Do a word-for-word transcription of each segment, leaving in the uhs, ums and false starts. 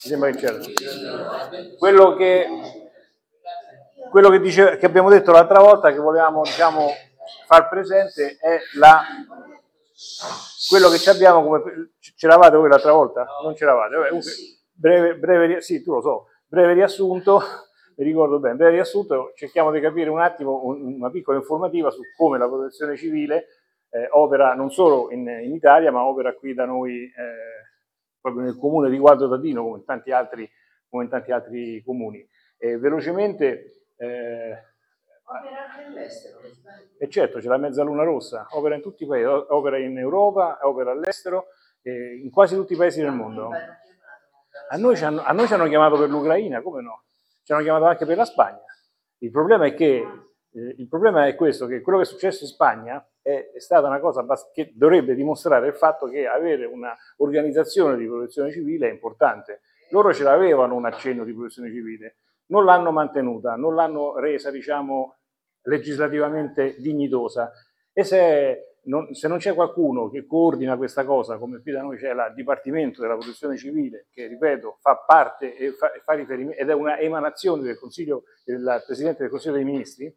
sembra che c'era. Quello che, quello che, dice, che abbiamo detto l'altra volta, che volevamo diciamo, far presente, è la, quello che ci abbiamo come... C'eravate voi l'altra volta? Non c'eravate? Vabbè, breve, breve, sì, tu lo so, breve riassunto, mi ricordo bene, breve riassunto, cerchiamo di capire un attimo una piccola informativa su come la protezione civile eh, opera non solo in, in Italia, ma opera qui da noi eh, proprio nel comune di Gualdo d'Adino, come in tanti altri, come in tanti altri comuni. E velocemente... Eh, opera anche all'estero. E certo, c'è la Mezzaluna Rossa, opera in tutti i paesi, opera in Europa, opera all'estero, eh, in quasi tutti i paesi del mondo. A noi ci hanno, a noi ci hanno chiamato per l'Ucraina, come no? Ci hanno chiamato anche per la Spagna. Il problema è che eh, il problema è questo, che quello che è successo in Spagna è, è stata una cosa che dovrebbe dimostrare il fatto che avere un'organizzazione di protezione civile è importante. Loro ce l'avevano un accenno di protezione civile, non l'hanno mantenuta, non l'hanno resa, diciamo, legislativamente dignitosa. E se non, se non c'è qualcuno che coordina questa cosa, come qui da noi c'è il Dipartimento della Protezione Civile, che ripeto fa parte e fa, fa riferimento, ed è una emanazione del Consiglio, del Presidente del Consiglio dei Ministri,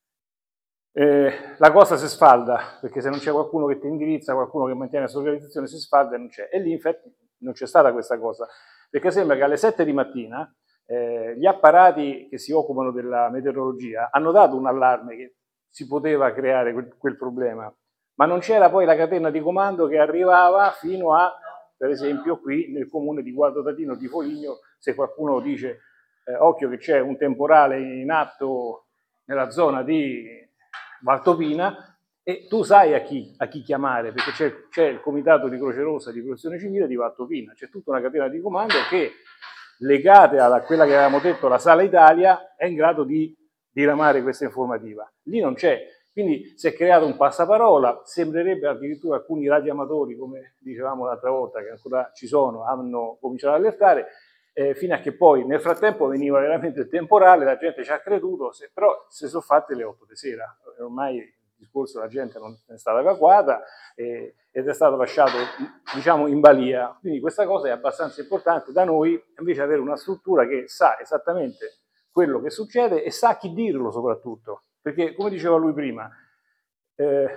eh, la cosa si sfalda, perché se non c'è qualcuno che ti indirizza, qualcuno che mantiene questa organizzazione, si sfalda e non c'è. E lì infatti non c'è stata questa cosa, perché sembra che alle sette di mattina eh, gli apparati che si occupano della meteorologia hanno dato un allarme che si poteva creare quel, quel problema, ma non c'era poi la catena di comando che arrivava fino a, per esempio, qui nel comune di Gualdo d'Adino di Foligno, se qualcuno dice eh, occhio che c'è un temporale in atto nella zona di Valtopina, e tu sai a chi, a chi chiamare, perché c'è, c'è il comitato di Croce Rossa di Protezione Civile di Valtopina, c'è tutta una catena di comando che, legate a quella che avevamo detto, la Sala Italia, è in grado di diramare questa informativa. Lì non c'è, quindi si è creato un passaparola, sembrerebbe addirittura alcuni radioamatori, come dicevamo l'altra volta, che ancora ci sono, hanno cominciato ad allertare, eh, fino a che poi nel frattempo veniva veramente il temporale, la gente ci ha creduto, se, però si sono fatte le otto di sera, ormai il discorso la gente non è stata evacuata eh, ed è stato lasciato diciamo in balia, quindi questa cosa è abbastanza importante. Da noi invece avere una struttura che sa esattamente quello che succede e sa chi dirlo soprattutto, perché come diceva lui prima, eh,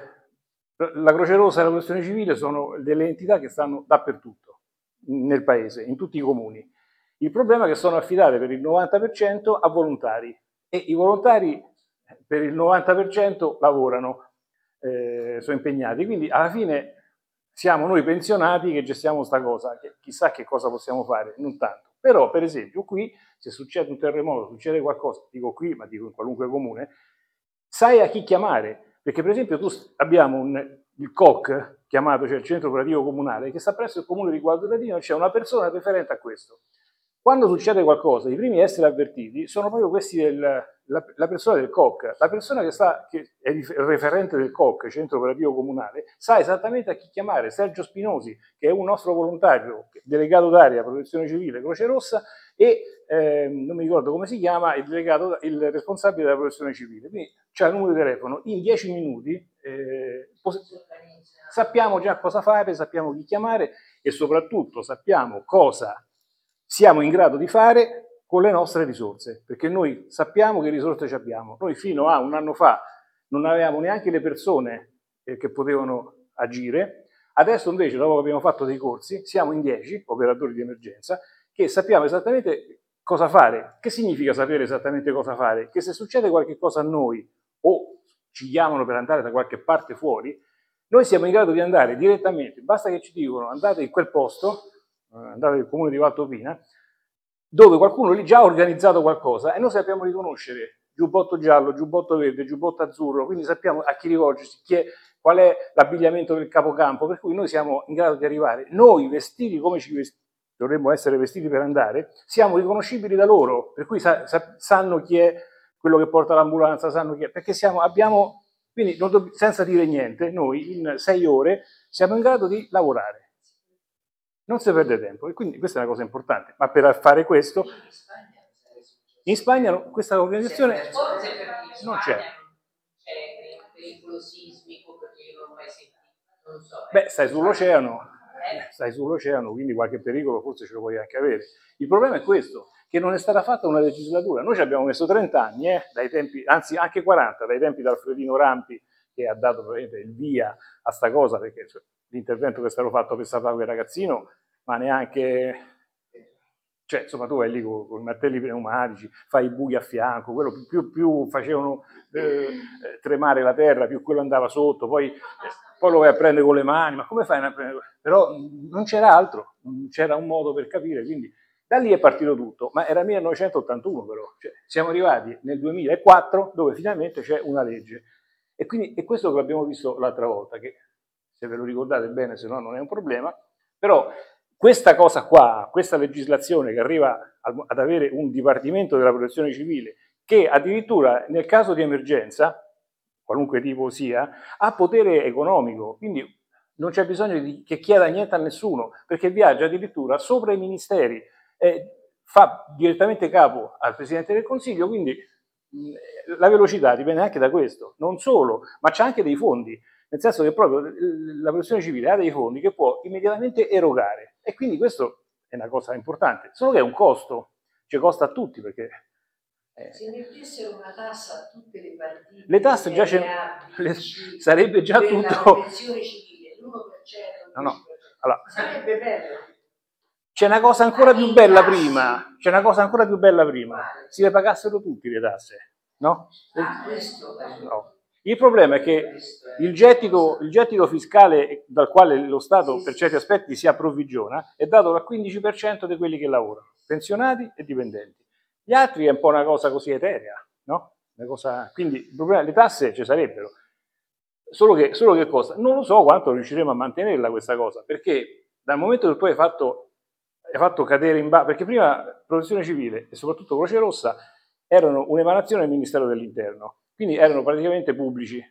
la Croce Rossa e la Protezione Civile sono delle entità che stanno dappertutto nel paese, in tutti i comuni. Il problema è che sono affidate per il novanta per cento a volontari e i volontari per il novanta per cento lavorano, eh, sono impegnati, quindi alla fine siamo noi pensionati che gestiamo questa cosa, che chissà che cosa possiamo fare, non tanto. Però per esempio qui se succede un terremoto, succede qualcosa, dico qui ma dico in qualunque comune, sai a chi chiamare, perché per esempio tu abbiamo un, il C O C, chiamato, cioè il centro operativo comunale, che sta presso il comune di Gualdo d'Adino, c'è una persona referente a questo. Quando succede qualcosa, i primi a essere avvertiti sono proprio questi del, la, la persona del C O C, la persona che, sta, che è il referente del C O C, centro operativo comunale, sa esattamente a chi chiamare. Sergio Spinosi, che è un nostro volontario, delegato d'area, protezione civile, Croce Rossa, e eh, non mi ricordo come si chiama, il, delegato, il responsabile della protezione civile. Quindi c'è il numero di telefono, in dieci minuti eh, sappiamo già cosa fare, sappiamo chi chiamare e soprattutto sappiamo cosa siamo in grado di fare con le nostre risorse, perché noi sappiamo che risorse ci abbiamo. Noi fino a un anno fa non avevamo neanche le persone eh, che potevano agire, adesso invece dopo che abbiamo fatto dei corsi siamo in dieci operatori di emergenza che sappiamo esattamente cosa fare. Che significa sapere esattamente cosa fare? Che se succede qualche cosa a noi o ci chiamano per andare da qualche parte fuori, noi siamo in grado di andare direttamente, basta che ci dicono andate in quel posto, andate nel comune di Valtopina, dove qualcuno lì già ha organizzato qualcosa e noi sappiamo riconoscere giubbotto giallo, giubbotto verde, giubbotto azzurro, quindi sappiamo a chi rivolgersi, chi è, qual è l'abbigliamento del capocampo, per cui noi siamo in grado di arrivare, noi vestiti come ci vestiamo, dovremmo essere vestiti per andare, siamo riconoscibili da loro, per cui sa, sa, sanno chi è quello che porta l'ambulanza, sanno chi è, perché siamo, abbiamo, quindi non, senza dire niente, noi in sei ore siamo in grado di lavorare. Non si perde tempo e quindi questa è una cosa importante, ma per fare questo in Spagna questa organizzazione non c'è. C'è pericolo sismico perché io non ho mai sentito, non so. Beh, stai sull'oceano, stai sull'oceano, quindi qualche pericolo forse ce lo puoi anche avere. Il problema è questo, che non è stata fatta una legislatura. Noi ci abbiamo messo trenta anni, eh, dai tempi, anzi anche quaranta, dai tempi di Alfredino Rampi, che ha dato probabilmente il via a sta cosa, perché cioè, l'intervento che è stato fatto per salvare quel ragazzino, ma neanche... Cioè, insomma, tu vai lì con, con i martelli pneumatici, fai i buchi a fianco, quello più, più, più facevano eh, tremare la terra, più quello andava sotto, poi, eh, poi lo vai a prendere con le mani, ma come fai a prendere? Però non c'era altro, non c'era un modo per capire, quindi da lì è partito tutto, ma era millenovecentottantuno però, cioè, siamo arrivati nel duemilaquattro dove finalmente c'è una legge. E, quindi, e questo che l'abbiamo visto l'altra volta, che se ve lo ricordate bene, se no non è un problema, però questa cosa qua, questa legislazione che arriva ad avere un dipartimento della protezione civile che addirittura nel caso di emergenza, qualunque tipo sia, ha potere economico, quindi non c'è bisogno di, che chieda niente a nessuno, perché viaggia addirittura sopra i ministeri, eh, fa direttamente capo al Presidente del Consiglio, quindi mh, la velocità dipende anche da questo, non solo, ma c'è anche dei fondi, nel senso che proprio la protezione civile ha dei fondi che può immediatamente erogare e quindi questo è una cosa importante, solo che è un costo, ci costa a tutti perché... Eh, se mettessero una tassa a tutte le partite, le tasse già c'è, sarebbe già tutto... La protezione civile, l'uno per cento, no, no. Allora, sarebbe bello. C'è una cosa ancora più bella prima, c'è una cosa ancora più bella prima, si le pagassero tutti le tasse, no? Ah, questo, no. Il problema è che il gettito, il gettito fiscale dal quale lo Stato per certi aspetti si approvvigiona è dato dal quindici per cento di quelli che lavorano, pensionati e dipendenti. Gli altri è un po' una cosa così eterea, no? Una cosa, quindi il problema, le tasse ci sarebbero, solo che, solo che cosa? Non lo so quanto riusciremo a mantenerla questa cosa, perché dal momento che poi hai fatto, hai fatto cadere in basso, perché prima Protezione Civile e soprattutto Croce Rossa erano un'emanazione del Ministero dell'Interno, quindi erano praticamente pubblici.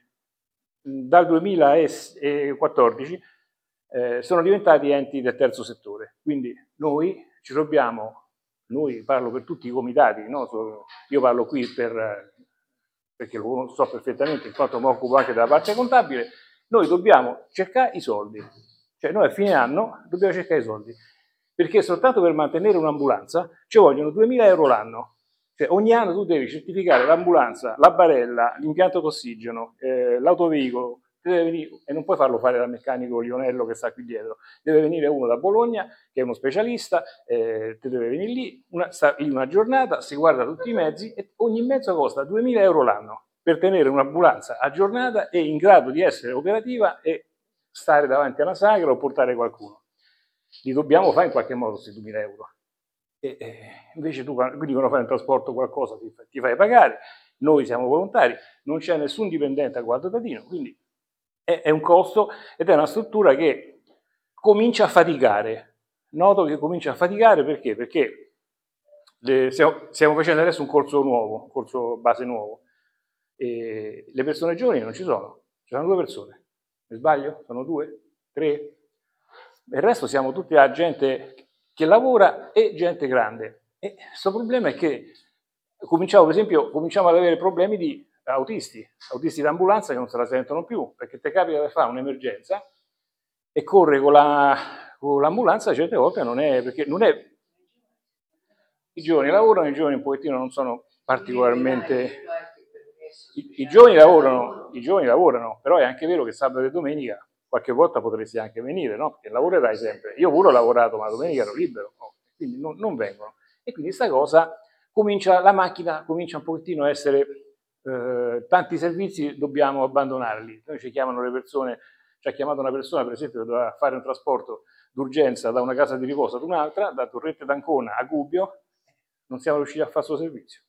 Dal duemilaquattordici eh, sono diventati enti del terzo settore, quindi noi ci dobbiamo, noi parlo per tutti i comitati, no? Io parlo qui per, perché lo so perfettamente in quanto mi occupo anche della parte contabile, noi dobbiamo cercare i soldi, cioè noi a fine anno dobbiamo cercare i soldi, perché soltanto per mantenere un'ambulanza ci vogliono duemila euro l'anno. Cioè, ogni anno tu devi certificare l'ambulanza, la barella, l'impianto d'ossigeno, eh, l'autoveicolo, e non puoi farlo fare dal meccanico Lionello che sta qui dietro, deve venire uno da Bologna che è uno specialista, eh, te deve venire lì, una, sta lì una giornata, si guarda tutti i mezzi e ogni mezzo costa duemila euro l'anno per tenere un'ambulanza aggiornata e in grado di essere operativa e stare davanti alla sagra o portare qualcuno. Li dobbiamo fare in qualche modo questi duemila euro. E, e invece tu quindi quando fai un trasporto qualcosa ti, ti fai pagare, noi siamo volontari, non c'è nessun dipendente a guardo datino, quindi è, è un costo ed è una struttura che comincia a faticare. Noto che comincia a faticare perché? Perché le, stiamo, stiamo facendo adesso un corso nuovo, un corso base nuovo, e le persone giovani non ci sono, ci sono due persone, mi sbaglio? Sono due? Tre? Il resto siamo tutti la gente che lavora e gente grande. E questo problema è che cominciamo, per esempio, cominciamo ad avere problemi di autisti, autisti d'ambulanza che non se la sentono più, perché ti capita di fare un'emergenza e corre con, la, con l'ambulanza certe volte non è, perché non è... I giovani lavorano, i giovani un pochettino non sono particolarmente... I, i, giovani lavorano, I giovani lavorano, però è anche vero che sabato e domenica qualche volta potresti anche venire, no? Perché lavorerai sempre. Io pure ho lavorato, ma domenica ero libero, no? Quindi non, non vengono. E quindi questa cosa comincia, la macchina comincia un pochettino a essere, eh, tanti servizi dobbiamo abbandonarli. Noi ci chiamano le persone, ci ha chiamato una persona per esempio che doveva fare un trasporto d'urgenza da una casa di riposo ad un'altra, da Torrette d'Ancona a Gubbio, non siamo riusciti a fare il suo servizio.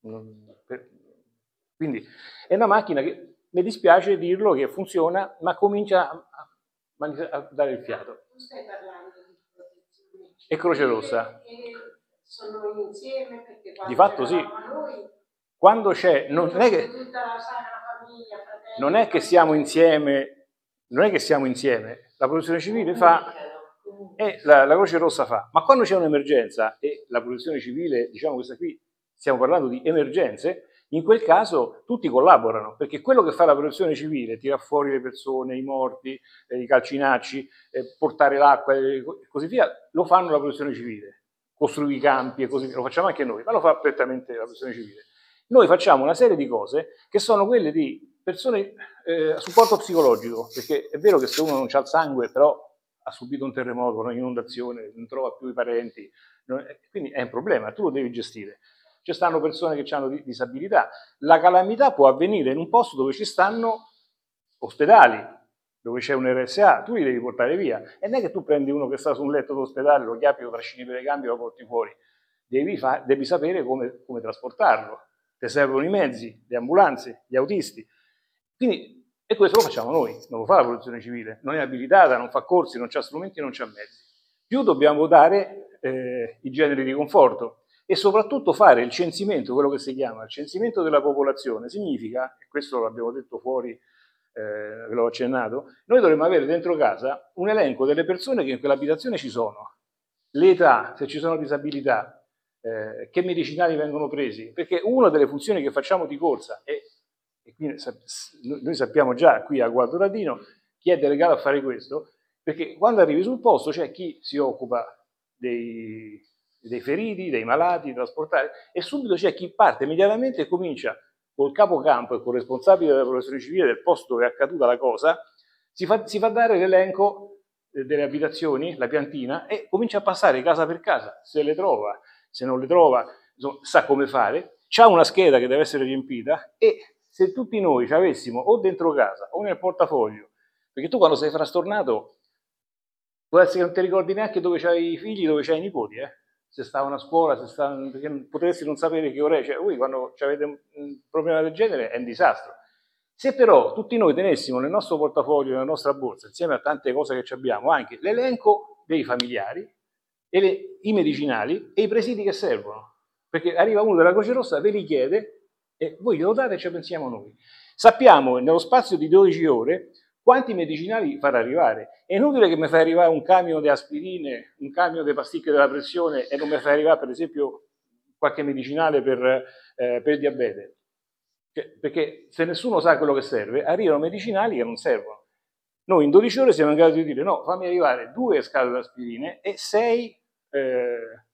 Quindi è una macchina che, mi dispiace dirlo, che funziona, ma comincia a, a, a dare il fiato. Tu stai parlando di protezione e Croce Rossa. E sono insieme perché Di fatto sì. Noi, quando c'è, non, non è che tutta la Sacra Famiglia, fratelli, non è che siamo insieme, non è che siamo insieme, la protezione civile fa e la, la Croce Rossa fa, ma quando c'è un'emergenza e la protezione civile, diciamo questa qui, stiamo parlando di emergenze, In quel caso tutti collaborano, perché quello che fa la protezione civile, tira fuori le persone, i morti, eh, i calcinacci, eh, portare l'acqua e così via, lo fanno la protezione civile, costruire i campi e così via, lo facciamo anche noi, ma lo fa prettamente la protezione civile. Noi facciamo una serie di cose che sono quelle di persone eh, a supporto psicologico, perché è vero che se uno non ha il sangue, però ha subito un terremoto, un'inondazione, non trova più i parenti, non, quindi è un problema, tu lo devi gestire. Ci stanno persone che hanno disabilità, la calamità può avvenire in un posto dove ci stanno ospedali, dove c'è un R S A, tu li devi portare via, e non è che tu prendi uno che sta su un letto d'ospedale, lo chiappi, lo trascini per le gambe e lo porti fuori, devi, fa, devi sapere come, come trasportarlo, ti servono i mezzi, le ambulanze, gli autisti, quindi, e questo lo facciamo noi, non lo fa la protezione civile, non è abilitata, non fa corsi, non ha strumenti, non ha mezzi. Più dobbiamo dare eh, i generi di conforto e soprattutto fare il censimento, quello che si chiama il censimento della popolazione, significa, e questo l'abbiamo detto fuori, eh, ve l'ho accennato, noi dovremmo avere dentro casa un elenco delle persone che in quell'abitazione ci sono, l'età, se ci sono disabilità, eh, che medicinali vengono presi, perché una delle funzioni che facciamo di corsa è e quindi noi sappiamo già qui a Gualdo Radino chi è delegato a fare questo, perché quando arrivi sul posto c'è chi si occupa dei, dei feriti, dei malati, di trasportare, e subito c'è chi parte immediatamente e comincia col capocampo e col responsabile della protezione civile del posto dove è accaduta la cosa, si fa, si fa dare l'elenco delle abitazioni, la piantina, e comincia a passare casa per casa, se le trova, se non le trova, insomma, sa come fare, c'ha una scheda che deve essere riempita e se tutti noi ci avessimo o dentro casa o nel portafoglio, perché tu quando sei frastornato può essere che non ti ricordi neanche dove c'hai i figli, dove c'hai i nipoti, eh? Se stavano a scuola, se stavano, perché potresti non sapere che ore è, cioè voi quando avete un problema del genere è un disastro. Se però tutti noi tenessimo nel nostro portafoglio, nella nostra borsa, insieme a tante cose che abbiamo, anche l'elenco dei familiari, e le, i medicinali e i presidi che servono, perché arriva uno della Croce Rossa, ve li chiede e voi glielo date e ci pensiamo noi. Sappiamo nello spazio di dodici ore quanti medicinali far arrivare. È inutile che mi fai arrivare un camion di aspirine, un camion di pasticche della pressione e non mi fai arrivare per esempio qualche medicinale per, eh, per il diabete. Cioè, perché se nessuno sa quello che serve, arrivano medicinali che non servono. Noi in dodici ore siamo in grado di dire no, fammi arrivare due scatole di aspirine e sei eh,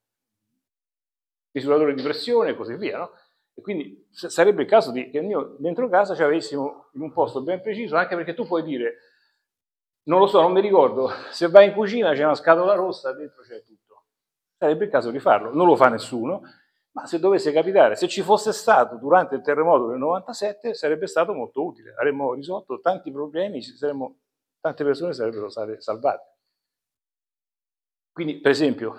misuratori di pressione e così via, no? E quindi sarebbe il caso di, che io dentro casa ci avessimo in un posto ben preciso, anche perché tu puoi dire, non lo so, non mi ricordo, se vai in cucina c'è una scatola rossa, dentro c'è tutto. Sarebbe il caso di farlo, non lo fa nessuno, ma se dovesse capitare, se ci fosse stato durante il terremoto del novantasette, sarebbe stato molto utile, avremmo risolto tanti problemi, saremmo, tante persone sarebbero state salvate. Quindi, per esempio,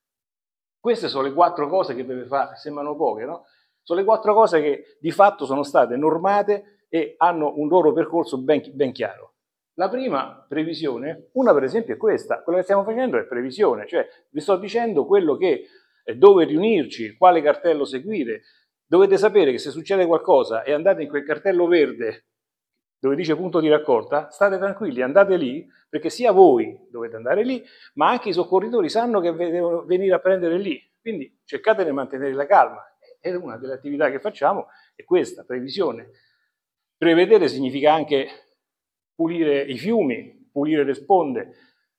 queste sono le quattro cose che deve fare, sembrano poche, no? Sono le quattro cose che di fatto sono state normate e hanno un loro percorso ben, ben chiaro. La prima previsione, una per esempio è questa, quello che stiamo facendo è previsione, cioè vi sto dicendo quello che, eh, dove riunirci, quale cartello seguire, dovete sapere che se succede qualcosa e andate in quel cartello verde dove dice punto di raccolta, state tranquilli, andate lì, perché sia voi dovete andare lì, ma anche i soccorritori sanno che devono venire a prendere lì, quindi cercate di mantenere la calma. E una delle attività che facciamo è questa, previsione. Prevedere significa anche pulire i fiumi, pulire le sponde,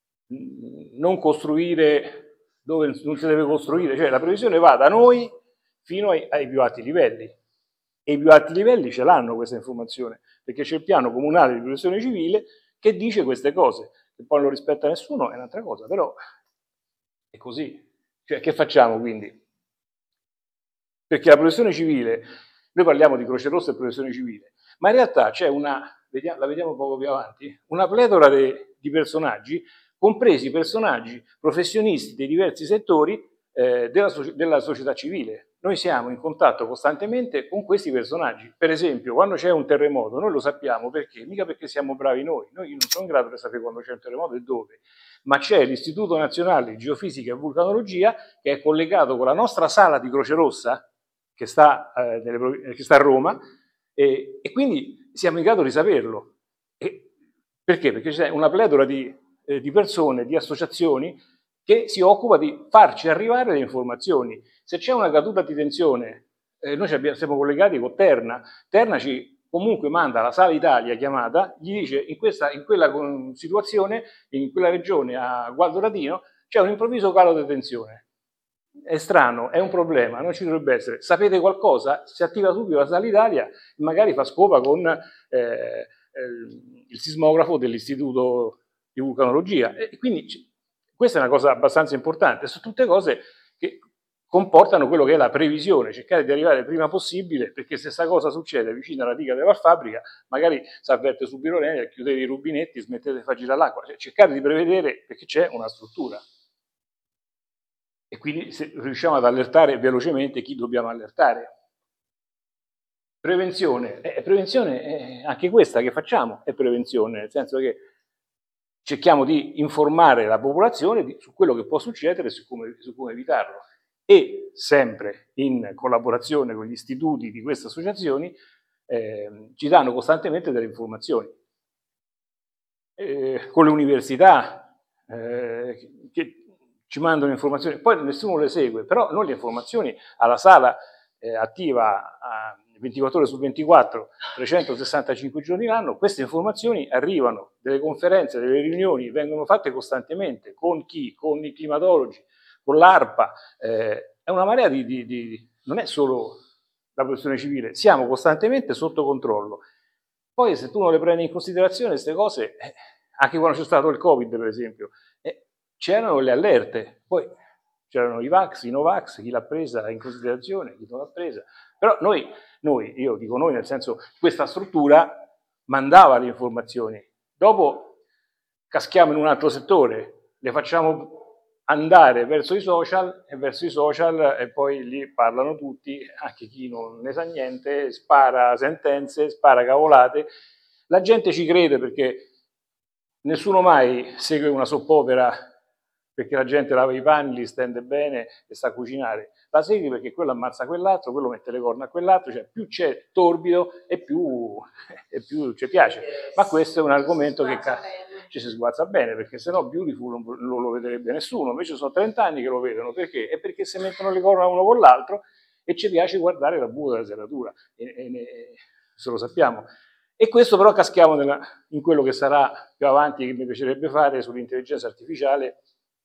non costruire dove non si deve costruire, cioè la previsione va da noi fino ai, ai più alti livelli. E i più alti livelli ce l'hanno questa informazione, perché c'è il piano comunale di protezione civile che dice queste cose, che poi non lo rispetta nessuno è un'altra cosa, però è così. Cioè, che facciamo quindi? Perché la protezione civile, noi parliamo di Croce Rossa e protezione civile, ma in realtà c'è una, la vediamo poco più avanti, una pletora de, di personaggi, compresi personaggi professionisti dei diversi settori eh, della, della società civile. Noi siamo in contatto costantemente con questi personaggi. Per esempio, quando c'è un terremoto, noi lo sappiamo perché? Mica perché siamo bravi noi. Noi non sono in grado di sapere quando c'è un terremoto e dove. Ma c'è l'Istituto Nazionale di Geofisica e Vulcanologia che è collegato con la nostra sala di Croce Rossa, che sta, eh, nelle, che sta a Roma, e, e quindi siamo in grado di saperlo. E perché? Perché c'è una pletora di, eh, di persone, di associazioni, che si occupa di farci arrivare le informazioni. Se c'è una caduta di tensione eh, noi abbiamo, siamo collegati con Terna, Terna ci comunque manda la Sala Italia chiamata, gli dice in, questa, in quella situazione, in quella regione a Gualdo Radino, c'è un improvviso calo di tensione. È strano, è un problema, non ci dovrebbe essere. Sapete qualcosa? Si attiva subito la Sala Italia, magari fa scopa con eh, eh, il sismografo dell'Istituto di Vulcanologia. E quindi questa è una cosa abbastanza importante. Sono tutte cose che comportano quello che è la previsione, cercare di arrivare il prima possibile, perché se questa cosa succede vicino alla diga della fabbrica, magari si avverte subito l'Enel, chiudete i rubinetti, smettete di far girare l'acqua. Cioè, cercare di prevedere perché c'è una struttura. E quindi se riusciamo ad allertare velocemente chi dobbiamo allertare. Prevenzione. Eh, prevenzione, è anche questa che facciamo è prevenzione, nel senso che cerchiamo di informare la popolazione di, su quello che può succedere e su come, su come evitarlo. E sempre in collaborazione con gli istituti di queste associazioni eh, ci danno costantemente delle informazioni. Eh, con le università eh, che ci mandano informazioni, poi nessuno le segue, però noi le informazioni alla sala eh, attiva a ventiquattro ore su ventiquattro, trecentosessantacinque giorni l'anno, queste informazioni arrivano, delle conferenze, delle riunioni vengono fatte costantemente, con chi? Con i climatologi, con l'ARPA, eh, è una marea di, di, di... non è solo la protezione civile, siamo costantemente sotto controllo. Poi se tu non le prendi in considerazione queste cose, eh, anche quando c'è stato il Covid per esempio, eh, c'erano le allerte, poi c'erano i Vax, i Novax, chi l'ha presa in considerazione, chi non l'ha presa, però noi, noi, io dico noi nel senso, questa struttura mandava le informazioni, dopo caschiamo in un altro settore, le facciamo andare verso i social e verso i social e poi lì parlano tutti, anche chi non ne sa niente, spara sentenze, spara cavolate, la gente ci crede perché nessuno mai segue una soppopera perché la gente lava i panni, li stende bene e sa cucinare, la segui perché quello ammazza quell'altro, quello mette le corna a quell'altro, cioè più c'è torbido e più, e più ci piace, ma questo è un argomento che ci si sguazza bene, perché sennò Beautiful non, non lo vedrebbe nessuno, invece sono trenta anni che lo vedono, perché? È perché si mettono le corna uno con l'altro e ci piace guardare la buca della serratura, e, e, e, se lo sappiamo. E questo però caschiamo nella, in quello che sarà più avanti, che mi piacerebbe fare sull'intelligenza artificiale.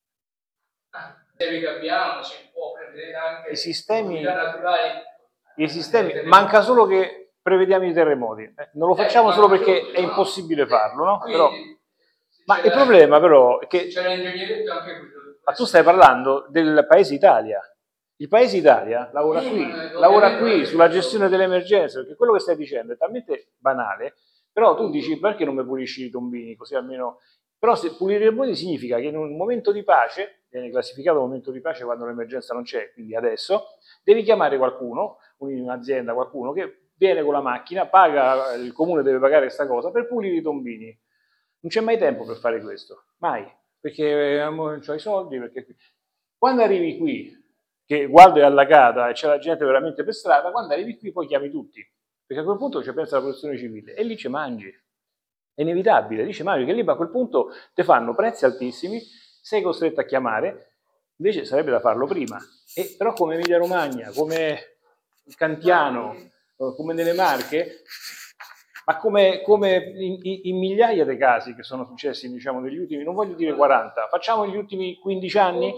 Che abbiamo, si può prevedere anche i sistemi naturali. I sistemi, manca solo che prevediamo i terremoti, eh, non lo facciamo solo perché è impossibile farlo, no? Però, ma il problema però è che ma tu stai parlando del Paese Italia. Il Paese Italia lavora qui, lavora qui sulla gestione delle emergenze, perché quello che stai dicendo è talmente banale, però tu dici perché non mi pulisci i tombini, così almeno... Però se pulire i tombini significa che in un momento di pace, viene classificato un momento di pace quando l'emergenza non c'è, quindi adesso, devi chiamare qualcuno, un'azienda, qualcuno che viene con la macchina, paga, il comune deve pagare questa cosa per pulire i tombini. Non c'è mai tempo per fare questo, mai, perché non ho i soldi, perché... Quando arrivi qui, che Gualdo è allagata e c'è la gente veramente per strada, quando arrivi qui poi chiami tutti, perché a quel punto ci pensa la protezione civile e lì ci mangi, è inevitabile, lì ci mangi, che lì a quel punto ti fanno prezzi altissimi, sei costretto a chiamare, invece sarebbe da farlo prima, e però come Emilia Romagna, come Cantiano, come nelle Marche, ma come, come in, in migliaia di casi che sono successi, diciamo, negli ultimi, non voglio dire quaranta, facciamo gli ultimi quindici anni,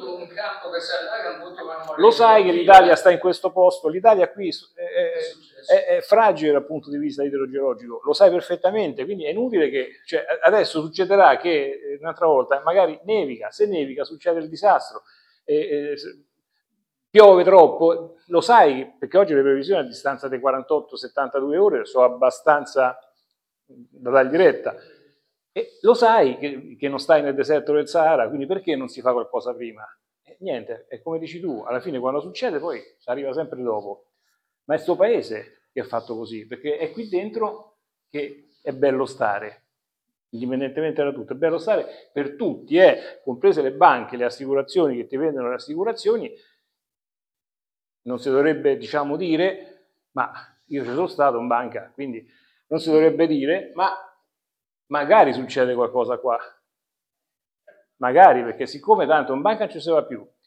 lo sai che l'Italia sta in questo posto, l'Italia qui è, è, è fragile dal punto di vista idrogeologico, lo sai perfettamente, quindi è inutile che, cioè, adesso succederà che un'altra volta magari nevica, se nevica succede il disastro, e, e, piove troppo, lo sai, perché oggi le previsioni a distanza di quarantotto settantadue ore sono abbastanza da dargli retta. E lo sai che, che non stai nel deserto del Sahara, quindi perché non si fa qualcosa prima? E niente, è come dici tu, alla fine quando succede poi si arriva sempre dopo. Ma è sto paese che è fatto così, perché è qui dentro che è bello stare. Indipendentemente da tutto, è bello stare per tutti, eh, comprese le banche, le assicurazioni che ti vendono le assicurazioni. Non si dovrebbe, diciamo, dire, ma io ci sono stato in banca, quindi non si dovrebbe dire, ma magari succede qualcosa qua. Magari, perché siccome tanto in banca non ci si va più,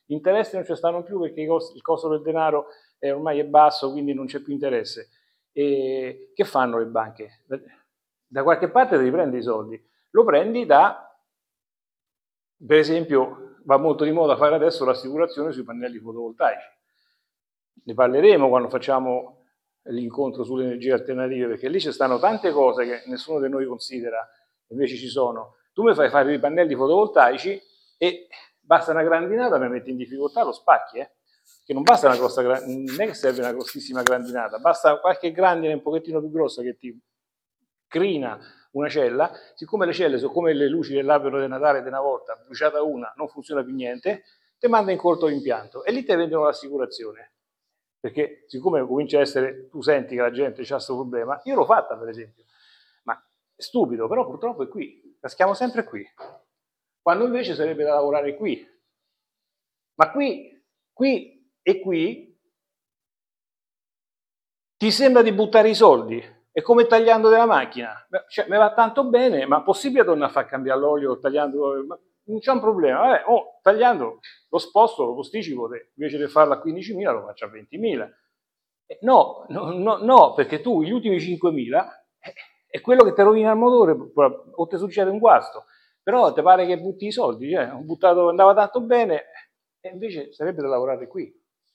Gli interessi non ci stanno più perché il costo del denaro è, ormai è basso, quindi non c'è più interesse. E che fanno le banche? Da qualche parte devi prendere i soldi. Lo prendi da, per esempio, va molto di moda fare adesso l'assicurazione sui pannelli fotovoltaici. Ne parleremo quando facciamo l'incontro sulle energie alternative, perché lì ci stanno tante cose che nessuno di noi considera, invece ci sono. Tu mi fai fare i pannelli fotovoltaici e basta una grandinata, mi metti in difficoltà, lo spacchi, eh? Che non basta una grossa, non è che serve una grossissima grandinata, basta qualche grandine un pochettino più grossa che ti crina una cella. Siccome le celle sono come le luci dell'albero di Natale di una volta, bruciata una, non funziona più niente, ti manda in corto l'impianto e lì ti vendono l'assicurazione. Perché siccome comincia a essere, tu senti che la gente ha questo problema, io l'ho fatta per esempio, ma è stupido, però purtroppo è qui, caschiamo sempre qui, quando invece sarebbe da lavorare qui. Ma qui, qui e qui ti sembra di buttare i soldi, è come tagliando della macchina, cioè mi va tanto bene, ma possibile tornare a far cambiare l'olio tagliando? Non c'è un problema, vabbè, oh, tagliando lo sposto, lo posticipo, invece di farlo a quindicimila lo faccio a ventimila. No, no, no, no, perché tu gli ultimi cinquemila eh, è quello che ti rovina il motore o ti succede un guasto, però ti pare che butti i soldi, cioè, ho buttato, andava tanto bene e invece sarebbe da lavorare qui.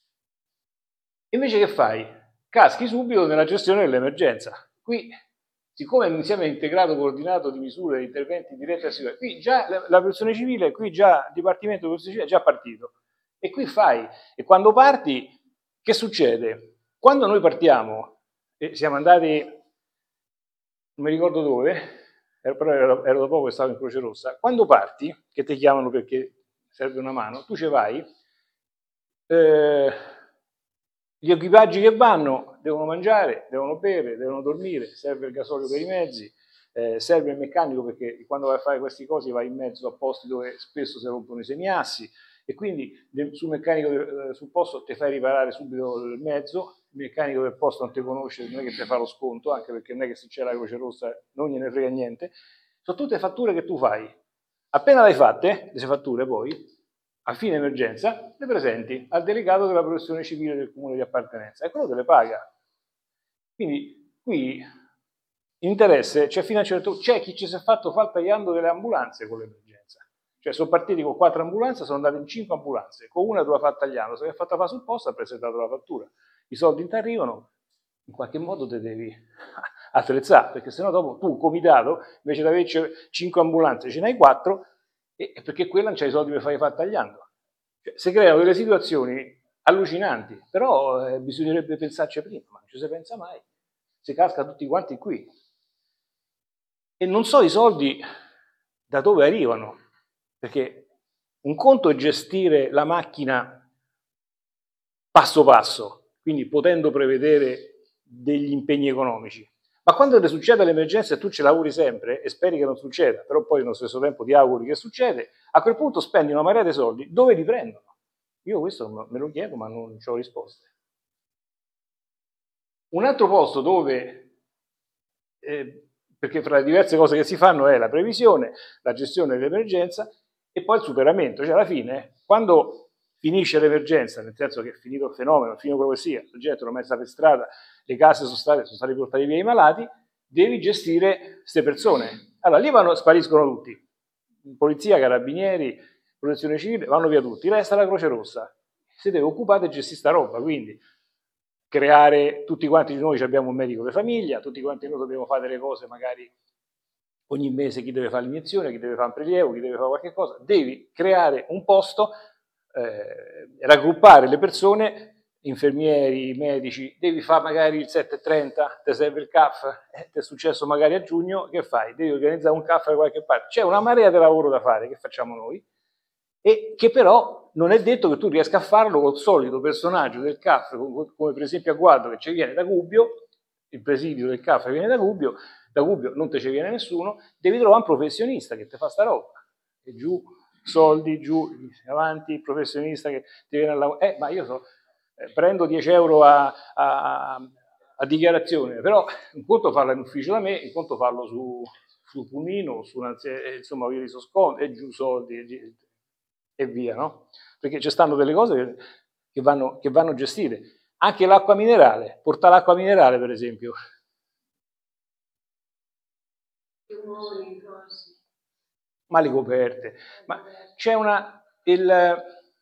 Invece che fai? Caschi subito nella gestione dell'emergenza. Qui, siccome è un insieme integrato, coordinato di misure e interventi diretti a sicurezza, qui già la, la protezione civile, qui già il Dipartimento di Protezione Civile è già partito. E qui fai. E quando parti, che succede? Quando noi partiamo, e siamo andati, non mi ricordo dove, però ero, ero da poco che stavo in Croce Rossa, quando parti, che ti chiamano perché serve una mano, tu ci vai, eh, gli equipaggi che vanno devono mangiare, devono bere, devono dormire, serve il gasolio per i mezzi, eh, serve il meccanico perché quando vai a fare queste cose vai in mezzo a posti dove spesso si rompono i semiassi e quindi sul meccanico eh, sul posto ti fai riparare subito il mezzo, il meccanico del posto non ti conosce, non è che ti fa lo sconto, anche perché non è che se c'è la Croce Rossa non gliene frega niente, sono tutte fatture che tu fai. Appena le hai fatte, queste fatture poi, a fine emergenza, le presenti al delegato della protezione civile del comune di appartenenza e quello te le paga. Quindi qui interesse c'è fino a un certo, c'è chi ci si è fatto far tagliando delle ambulanze con l'emergenza. Cioè sono partiti con quattro ambulanze, sono andati in cinque ambulanze, con una doveva far tagliando, se l'è fatta fare sul posto, ha presentato la fattura. I soldi ti arrivano, in qualche modo te devi attrezzare, perché sennò dopo tu, comitato, invece di averci cinque ambulanze, ce n'hai quattro, e perché quella non c'hai i soldi per fare far tagliando. Cioè, si creano delle situazioni allucinanti, però eh, bisognerebbe pensarci prima, ma non ci si pensa mai. Si casca tutti quanti qui. E non so i soldi da dove arrivano, perché un conto è gestire la macchina passo passo, quindi potendo prevedere degli impegni economici. Ma quando ti succede l'emergenza e tu ci lavori sempre e speri che non succeda, però poi nello stesso tempo ti auguri che succede, a quel punto spendi una marea di soldi, dove li prendono? Io questo me lo chiedo ma non ho risposte. Un altro posto dove, eh, perché fra le diverse cose che si fanno è la previsione, la gestione dell'emergenza e poi il superamento, cioè alla fine quando finisce l'emergenza, nel senso che è finito il fenomeno, finito quello che sia, la gente l'ho messa per strada, le case sono state, sono stati portati via i malati, devi gestire queste persone. Allora lì vanno, spariscono tutti, polizia, carabinieri, protezione civile, vanno via tutti, resta la Croce Rossa, si deve occupare e gestire sta roba, quindi creare, tutti quanti di noi abbiamo un medico di famiglia, tutti quanti noi dobbiamo fare delle cose magari ogni mese, chi deve fare l'iniezione, chi deve fare un prelievo, chi deve fare qualche cosa, devi creare un posto, eh, raggruppare le persone, infermieri, medici, devi fare magari il sette e trenta, ti serve il C A F, eh, ti è successo magari a giugno, che fai? Devi organizzare un C A F da qualche parte, c'è una marea di lavoro da fare, che facciamo noi, e che però non è detto che tu riesca a farlo col solito personaggio del C A F, come per esempio a Guardo che ci viene da Gubbio, il presidio del C A F viene da Gubbio, da Gubbio non te ci viene nessuno, devi trovare un professionista che ti fa sta roba, e giù, soldi, giù, avanti, il professionista che ti viene a lavorare, eh, ma io so, eh, prendo dieci euro a, a, a dichiarazione, però un conto farlo in ufficio da me, un conto farlo su, su Pulmino, su una, insomma, io li so sconti, e giù soldi, e, e via, no? perché ci stanno delle cose che, che, vanno, che vanno gestite. Anche l'acqua minerale, portare l'acqua minerale per esempio. Ma le coperte, ma c'è una... Il,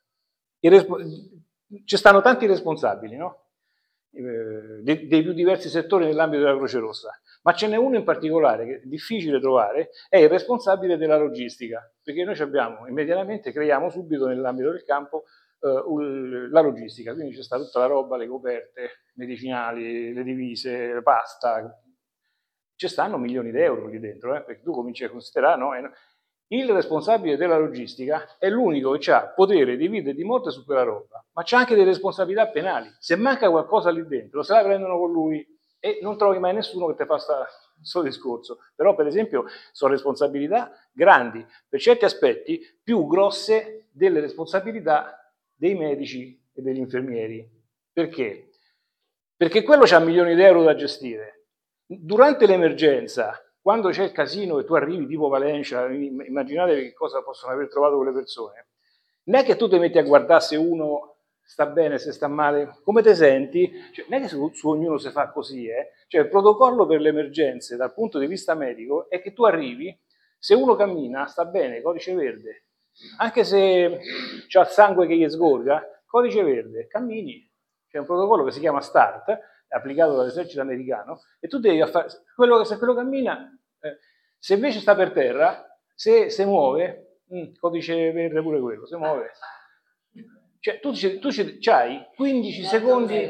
il, ci stanno tanti responsabili, no? Eh, dei, dei più diversi settori nell'ambito della Croce Rossa, ma ce n'è uno in particolare che è difficile trovare, è il responsabile della logistica, perché noi abbiamo immediatamente, creiamo subito nell'ambito del campo eh, un, la logistica, quindi c'è sta tutta la roba, le coperte, medicinali, le divise, pasta, ci stanno milioni di euro lì dentro, eh, perché tu cominci a considerare, no? Il responsabile della logistica è l'unico che ha potere di vita e di morte su quella roba, ma c'ha anche delle responsabilità penali. Se manca qualcosa lì dentro, se la prendono con lui e non trovi mai nessuno che ti fa questo discorso. Però, per esempio, sono responsabilità grandi, per certi aspetti più grosse delle responsabilità dei medici e degli infermieri. Perché? Perché quello c'ha milioni di euro da gestire. Durante l'emergenza, quando c'è il casino e tu arrivi tipo Valencia, immaginate che cosa possono aver trovato quelle persone, non è che tu ti metti a guardare se uno sta bene, se sta male, come ti senti, cioè, non è che su, su ognuno si fa così, eh? Cioè il protocollo per le emergenze dal punto di vista medico è che tu arrivi, se uno cammina, sta bene, codice verde, anche se c'ha il sangue che gli sgorga, codice verde, cammini, c'è un protocollo che si chiama START, applicato dall'esercito americano, e tu devi fare, quello che se quello cammina, eh, se invece sta per terra, se si muove, mh, codice verde pure quello, si muove. Cioè tu, tu c'hai quindici secondi,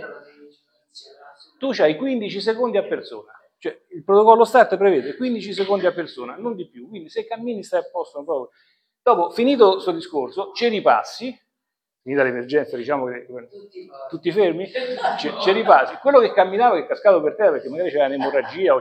tu c'hai quindici secondi a persona, cioè il protocollo START prevede quindici secondi a persona, non di più, quindi se cammini stai a posto proprio. Dopo, finito questo discorso, ci ripassi, finita l'emergenza, diciamo che tutti, tutti fermi, ci ripassi, quello che camminava che è cascato per terra perché magari c'era un'emorragia o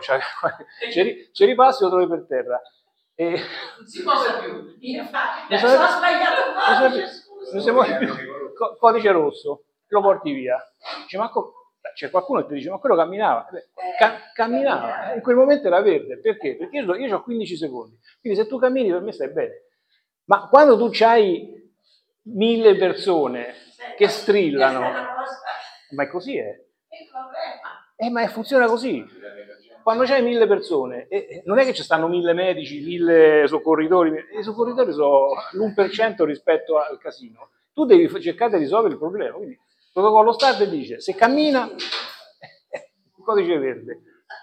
ci ripassi lo trovi per terra. E... non si muove più, infatti, sono sbagliato, non si muove più, codice rosso, lo porti via. Dice, ma c'è qualcuno che ti dice, ma quello camminava, Ca camminava, in quel momento era verde, perché? Perché io, io ho quindici secondi, quindi se tu cammini per me stai bene, ma quando tu c'hai mille persone che strillano, ma è così, eh? Eh, ma funziona così. Quando c'hai mille persone, eh, non è che ci stanno mille medici, mille soccorritori, i soccorritori sono l'uno per cento rispetto al casino. Tu devi cercare di risolvere il problema. Quindi il protocollo START dice, se cammina, il codice verde.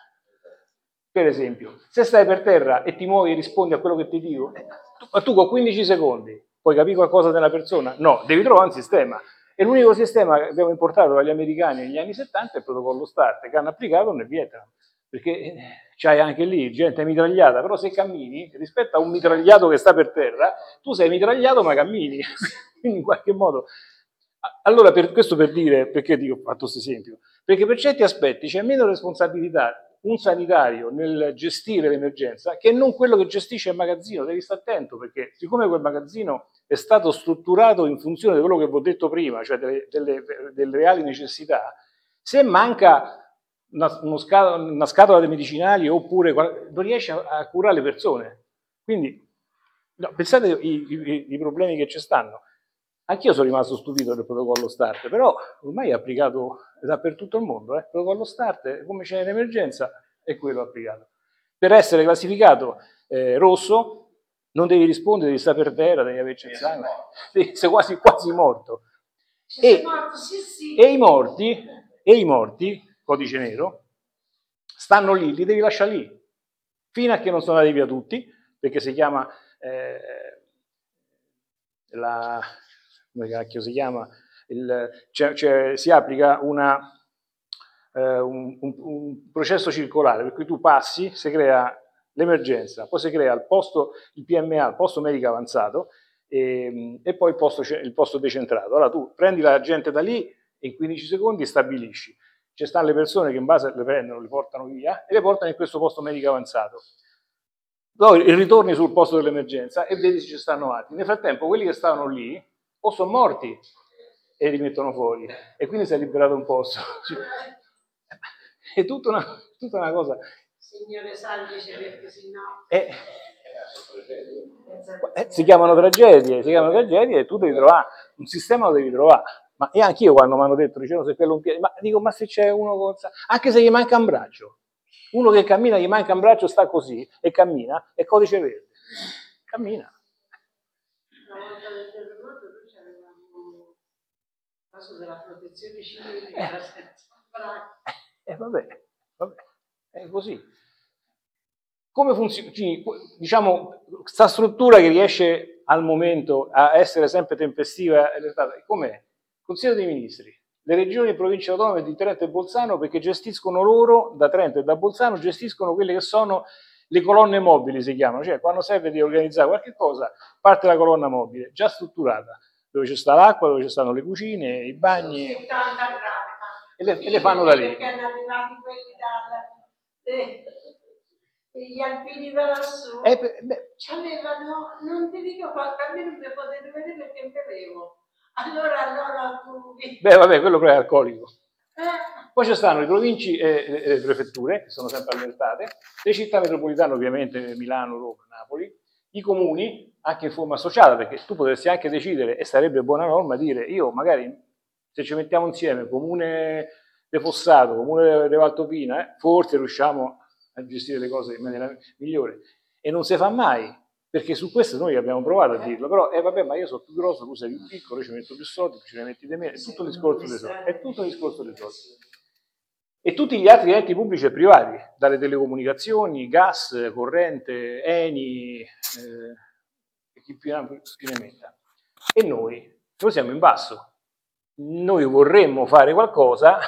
Per esempio, se stai per terra e ti muovi e rispondi a quello che ti dico, tu, tu con quindici secondi puoi capire qualcosa della persona? No, devi trovare un sistema. E l'unico sistema che abbiamo importato dagli americani negli anni settanta è il protocollo START, che hanno applicato nel Vietnam. Perché c'hai anche lì gente mitragliata, però se cammini, rispetto a un mitragliato che sta per terra, tu sei mitragliato ma cammini. Quindi in qualche modo... Allora, per, questo per dire, perché dico, ho fatto questo esempio? Perché per certi aspetti c'è meno responsabilità un sanitario nel gestire l'emergenza che non quello che gestisce il magazzino. Devi stare attento, perché siccome quel magazzino è stato strutturato in funzione di quello che vi ho detto prima, cioè delle, delle, delle reali necessità, se manca una, uno scatola, una scatola di medicinali oppure non riesce a, a curare le persone. Quindi no, pensate i, i, i problemi che ci stanno. Anch'io sono rimasto stupito del protocollo START, però ormai è applicato dappertutto il mondo. Eh? Il protocollo START, come c'è in emergenza, è quello applicato. Per essere classificato eh, rosso, non devi rispondere, devi stare per terra, devi averci il sangue, sei quasi, quasi morto. E, e, i morti, e i morti, codice nero, stanno lì, li devi lasciare lì, fino a che non sono andati via tutti, perché si chiama... Eh, la... come cacchio si chiama, il, cioè, cioè, si applica una, eh, un, un, un processo circolare, per cui tu passi, si crea l'emergenza, poi si crea il posto, il P M A, il posto medico avanzato, e, e poi il posto, il posto decentrato. Allora tu prendi la gente da lì e in quindici secondi stabilisci. Ci stanno le persone che in base le prendono, le portano via e le portano in questo posto medico avanzato. Poi ritorni sul posto dell'emergenza e vedi se ci stanno altri. Nel frattempo quelli che stavano lì o sono morti e li mettono fuori e quindi si è liberato un posto. È tutta una, tutta una cosa Signore salvici perché sennò... Eh, eh, si chiamano tragedie, si chiamano tragedie e tu devi trovare, un sistema lo devi trovare. Ma e anche io quando mi hanno detto, dicevano se quello un piede, ma dico, ma se c'è uno con... anche se gli manca un braccio, uno che cammina, gli manca un braccio, sta così e cammina, è codice verde. Cammina. Una volta del terremoto noi avevamo il caso della protezione civile che Eh. era senza braccio. E eh, vabbè, vabbè, è così. Come funziona, diciamo, questa struttura che riesce al momento a essere sempre tempestiva, com'è? Consiglio dei Ministri, le regioni e province autonome di Trento e Bolzano, perché gestiscono loro, da Trento e da Bolzano, gestiscono quelle che sono le colonne mobili, si chiamano, cioè quando serve di organizzare qualche cosa, parte la colonna mobile, già strutturata, dove c'è sta l'acqua, dove ci stanno le cucine, i bagni, e le, e le fanno da lì. Perché hanno arrivati quelli dal... gli alpini da lassù, eh, beh, avevano, non ti dico quanto, almeno mi potete vedere perché bevevo. Allora, allora tu... Beh, vabbè, quello però è alcolico. Eh. Poi ci stanno le province e le prefetture, che sono sempre allertate, le città metropolitane ovviamente, Milano, Roma, Napoli, i comuni, anche in forma associata, perché tu potresti anche decidere, e sarebbe buona norma, dire io magari, se ci mettiamo insieme, comune de Fossato, comune de Valtopina, eh, forse riusciamo a gestire le cose in maniera migliore. E non si fa mai, perché su questo noi abbiamo provato a dirlo, però, eh vabbè, ma io sono più grosso, tu sei più piccolo, io ci metto più soldi, tu ci ne metti di meno, è tutto il discorso dei soldi, è tutto il discorso dei soldi. E tutti gli altri enti pubblici e privati, dalle telecomunicazioni, gas, corrente, Eni, eh, chi più ne metta. E noi, noi siamo in basso, noi vorremmo fare qualcosa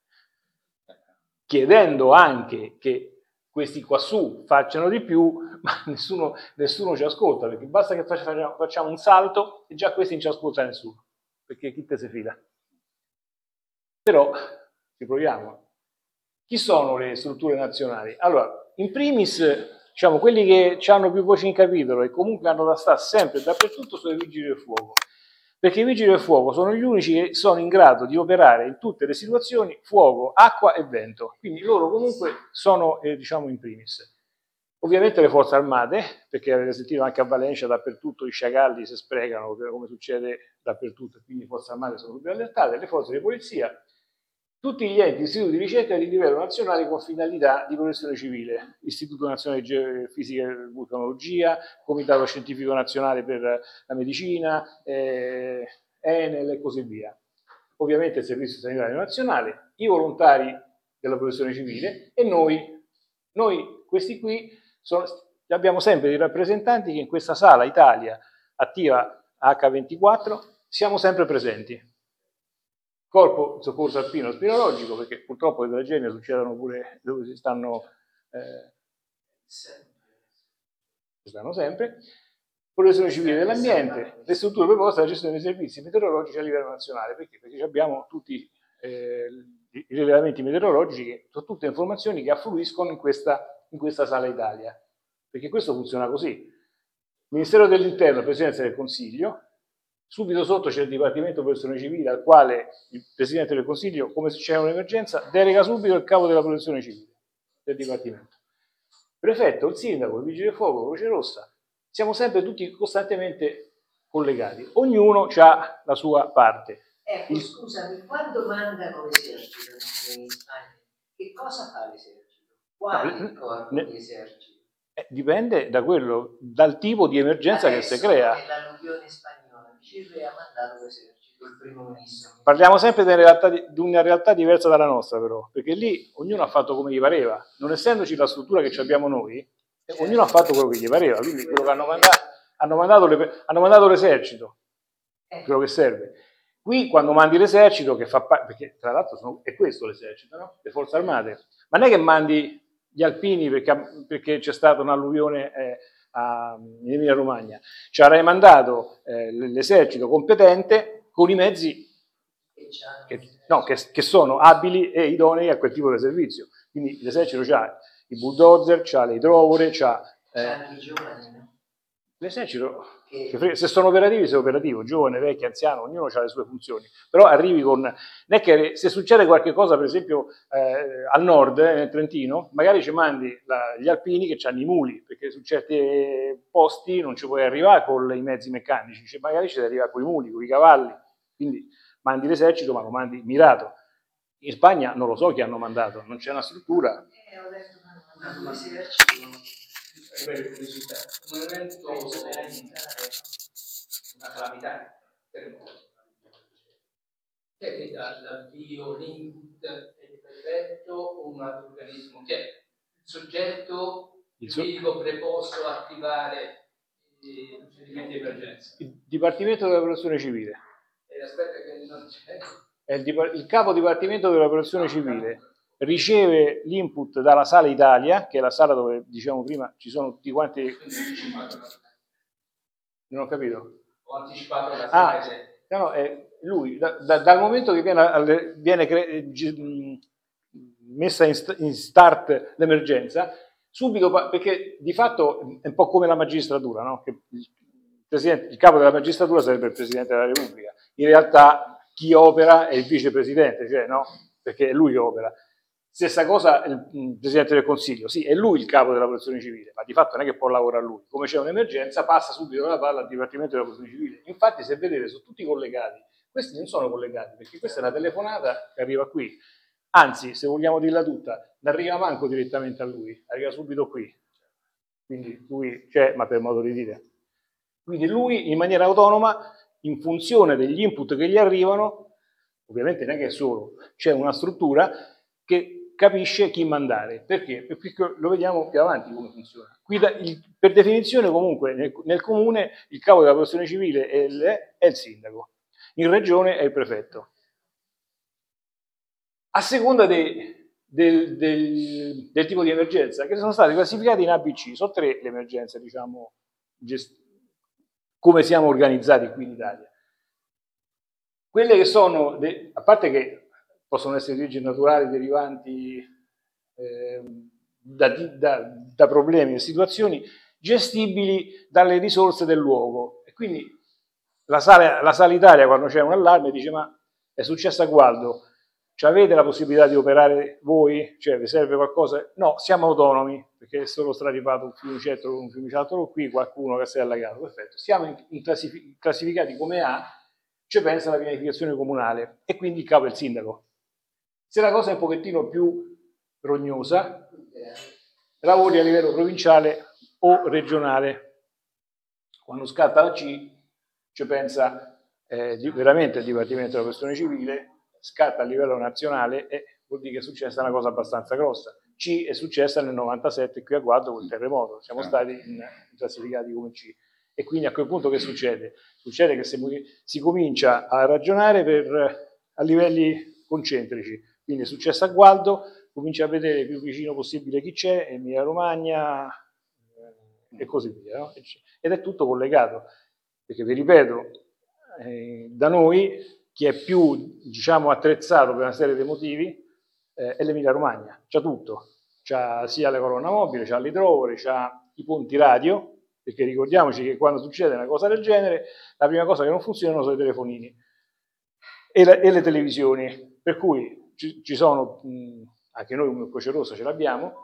chiedendo anche che questi quassù facciano di più, ma nessuno, nessuno ci ascolta, perché basta che facciamo, facciamo un salto e già questi non ci ascolta nessuno, perché chi te si fila. Però ci proviamo. Chi sono le strutture nazionali? Allora, in primis, diciamo, quelli che hanno più voci in capitolo e comunque hanno da stare sempre e dappertutto sono i vigili del fuoco. Perché i vigili del fuoco sono gli unici che sono in grado di operare in tutte le situazioni fuoco, acqua e vento. Quindi loro comunque sono, eh, diciamo, in primis. Ovviamente le forze armate, perché avete sentito anche a Valencia dappertutto i sciacalli si sprecano, come succede dappertutto, quindi le forze armate sono più allertate, le forze di polizia, tutti gli enti, istituti di ricerca di livello nazionale con finalità di protezione civile, Istituto Nazionale di Fisica e Vulcanologia, Comitato Scientifico Nazionale per la Medicina, eh, Enel e così via. Ovviamente il Servizio Sanitario Nazionale, i volontari della protezione civile e noi. Noi, questi qui, sono, abbiamo sempre dei rappresentanti che in questa sala Italia, attiva acca ventiquattro, siamo sempre presenti. Corpo di soccorso alpino speleologico, perché purtroppo le tragedie succedono pure dove si stanno, eh, si stanno sempre, protezione civile dell'ambiente, le strutture preposte alla gestione dei servizi meteorologici a livello nazionale, perché? Perché abbiamo tutti eh, i rilevamenti meteorologici, che sono tutte informazioni che affluiscono in questa, in questa sala Italia, perché questo funziona così. Ministero dell'Interno, Presidenza del Consiglio, subito sotto c'è il Dipartimento Protezione Civile, al quale il Presidente del Consiglio, come se c'è un'emergenza, delega subito il capo della Protezione Civile del Dipartimento. Prefetto, il Sindaco, il Vigile del Fuoco, Croce Rossa, siamo sempre tutti costantemente collegati. Ognuno ha la sua parte. Ecco, il... scusami, quando mandano l'esercito in Spagna, che cosa fa l'esercito? Quali no, corpo ne... di esercito? Eh, dipende da quello, dal tipo di emergenza Adesso, che si crea. Nell'alluvione spagnola, Cile ha mandato l'esercito, il primo ministro. Parliamo sempre di una, realtà, di una realtà diversa dalla nostra, però, perché lì ognuno ha fatto come gli pareva. Non essendoci la struttura che abbiamo noi, certo. Ognuno ha fatto quello che gli pareva. Quindi quello che hanno mandato, hanno mandato, le, hanno mandato l'esercito, quello che serve. Qui quando mandi l'esercito, che fa parte, perché tra l'altro è questo l'esercito, no? Le forze armate, ma non è che mandi gli alpini perché, perché c'è stata un'alluvione eh, a, in Emilia Romagna, ci avrai mandato eh, l'esercito competente con i mezzi che, no, che, che sono abili e idonei a quel tipo di servizio. Quindi l'esercito ha i bulldozer, ha le idrovore, ha... Eh, L'esercito, se sono operativi, sei operativo, giovane, vecchio, anziano, ognuno ha le sue funzioni. Però arrivi con... Non è che se succede qualche cosa, per esempio, eh, al nord, eh, nel Trentino, magari ci mandi la, gli alpini che hanno i muli, perché su certi posti non ci puoi arrivare con i mezzi meccanici, cioè, magari ci devi arrivare con i muli, con i cavalli. Quindi mandi l'esercito, ma lo mandi mirato. In Spagna non lo so chi hanno mandato, non c'è una struttura. Eh, ho detto che hanno mandato l'esercito. Un evento, una calamità, terremoto. Che dà l'avvio, l'input e il brevetto o un altro organismo? Che è il soggetto giuridico preposto a attivare i procedimenti di emergenza? Il Dipartimento della Protezione Civile. E aspetta che non c'è. È il, il capo dipartimento della Protezione Civile. Riceve l'input dalla Sala Italia, che è la sala dove, diciamo prima, ci sono tutti quanti... Non ho capito. Ho anticipato la ah, no, no, è lui, da, da, dal momento che viene, viene cre, messa in, in start l'emergenza, subito, perché di fatto è un po' come la magistratura, no? Che il, presidente, il capo della magistratura sarebbe il Presidente della Repubblica. In realtà chi opera è il vicepresidente, cioè, no? Perché è lui che opera. Stessa cosa il Presidente del Consiglio, sì, è lui il capo della Protezione Civile, ma di fatto non è che può lavorare lui. Come c'è un'emergenza, passa subito la palla al Dipartimento della Protezione Civile. Infatti, se vedete, sono tutti collegati. Questi non sono collegati, perché questa è una telefonata che arriva qui. Anzi, se vogliamo dirla tutta, non arriva manco direttamente a lui, arriva subito qui. Quindi lui c'è, ma per modo di dire. Quindi lui, in maniera autonoma, in funzione degli input che gli arrivano, ovviamente non è che è solo, c'è una struttura che capisce chi mandare. Perché? Perché lo vediamo più avanti come funziona. Qui da, il, per definizione comunque nel, nel comune il capo della protezione civile è il, è il sindaco, in regione è il prefetto. A seconda de, del, del, del tipo di emergenza, che sono state classificate in A B C, sono tre le emergenze, diciamo, come siamo organizzati qui in Italia. Quelle che sono, de, a parte che possono essere di origine naturale derivanti eh, da, da, da problemi e situazioni gestibili dalle risorse del luogo. E quindi la Sala, la Sala Italia, quando c'è un allarme, dice: ma è successo a Gualdo, cioè, avete la possibilità di operare voi? Cioè, vi serve qualcosa? No, siamo autonomi, perché è solo straripato un fiumicetto con un fiumiciattolo qui, qualcuno che si è allagato, perfetto. Siamo in, in classific classificati come A, ci pensa la pianificazione comunale, e quindi il capo è il sindaco. Se la cosa è un pochettino più rognosa, lavori a livello provinciale o regionale. Quando scatta la C, ci pensa eh, veramente il Dipartimento della Protezione Civile, scatta a livello nazionale e vuol dire che è successa una cosa abbastanza grossa. C è successa nel novantasette qui a Gualdo con il terremoto, siamo stati in, in classificati come C. E quindi a quel punto che succede? Succede che si, si comincia a ragionare per, a livelli concentrici. Quindi è successo a Gualdo, comincia a vedere più vicino possibile chi c'è, Emilia Romagna eh, e così via. No? Ed è tutto collegato, perché vi ripeto, eh, da noi chi è più, diciamo, attrezzato per una serie di motivi eh, è l'Emilia Romagna, c'ha tutto, c'ha sia la colonna mobile, c'ha l'idrovore, c'ha i ponti radio, perché ricordiamoci che quando succede una cosa del genere, la prima cosa che non funzionano sono i telefonini e, la, e le televisioni, per cui ci, ci sono, mh, anche noi come Croce Rossa ce l'abbiamo,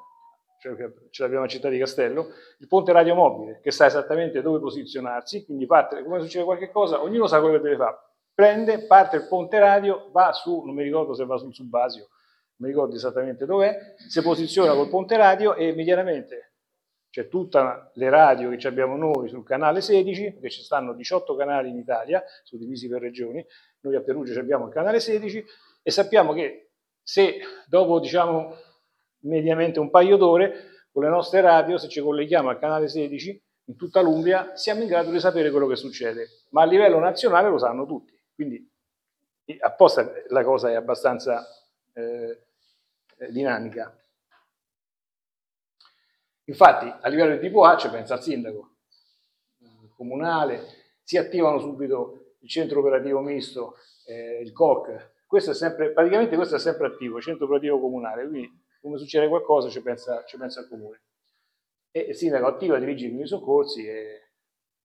ce l'abbiamo a Città di Castello, il ponte radio mobile, che sa esattamente dove posizionarsi, quindi parte, come succede qualche cosa, ognuno sa quello che deve fare. Prende, parte il ponte radio, va su, non mi ricordo se va sul Subasio, non mi ricordo esattamente dov'è, si posiziona col ponte radio e immediatamente c'è tutte le radio che abbiamo noi sul canale sedici, perché ci stanno diciotto canali in Italia, suddivisi per regioni, noi a Perugia abbiamo il canale sedici e sappiamo che se dopo, diciamo, mediamente un paio d'ore, con le nostre radio, se ci colleghiamo al canale sedici, in tutta l'Umbria, siamo in grado di sapere quello che succede, ma a livello nazionale lo sanno tutti. Quindi apposta la cosa è abbastanza eh, dinamica. Infatti a livello di tipo A ci pensa al sindaco comunale, si attivano subito il centro operativo misto, eh, il C O C, questo è sempre, praticamente questo è sempre attivo, il centro operativo comunale, quindi come succede qualcosa ci pensa, ci pensa il comune. E il sindaco attiva, dirige i primi soccorsi e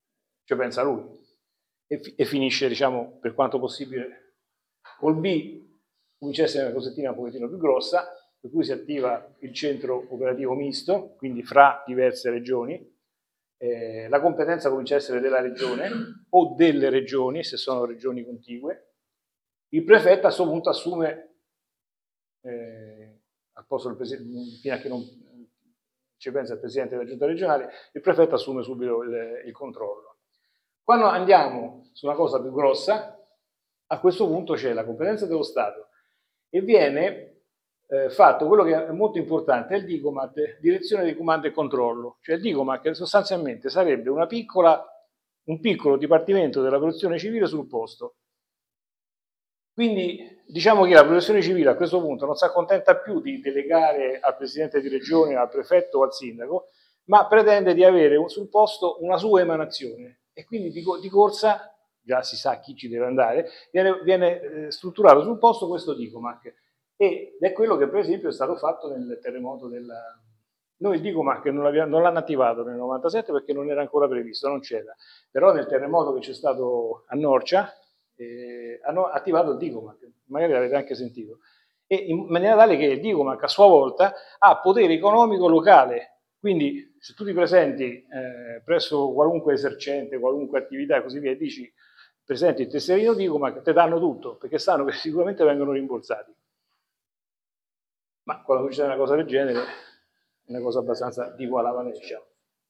ci pensa lui, e, fi e finisce, diciamo, per quanto possibile, col B comincia a essere una cosettina un pochettino più grossa, per cui si attiva il centro operativo misto, quindi fra diverse regioni. Eh, la competenza comincia a essere della regione o delle regioni, se sono regioni contigue. Il prefetto a questo punto assume, eh, al posto del presidente, fino a che non ci pensa il presidente della giunta regionale, il prefetto assume subito il, il controllo. Quando andiamo su una cosa più grossa, a questo punto c'è la competenza dello Stato e viene eh, fatto quello che è molto importante, è il DICOMAT, direzione di comando e controllo. Cioè il DICOMAT sostanzialmente sarebbe una piccola, un piccolo dipartimento della protezione civile sul posto. Quindi diciamo che la protezione civile a questo punto non si accontenta più di delegare al presidente di regione, al prefetto o al sindaco, ma pretende di avere sul posto una sua emanazione e quindi di, di corsa, già si sa chi ci deve andare, viene, viene eh, strutturato sul posto questo DICOMAT. Ed è quello che per esempio è stato fatto nel terremoto della... Noi il DICOMAT non l'hanno attivato nel novantasette perché non era ancora previsto, non c'era. Però nel terremoto che c'è stato a Norcia eh, hanno attivato il DICOMAT, magari l'avete anche sentito. E in maniera tale che il DICOMAT a sua volta ha potere economico locale. Quindi se tu ti presenti eh, presso qualunque esercente, qualunque attività e così via, e dici presenti il tesserino DICOMAT, te danno tutto, perché sanno che sicuramente vengono rimborsati. Ma quando succede una cosa del genere è una cosa abbastanza di qua la diciamo.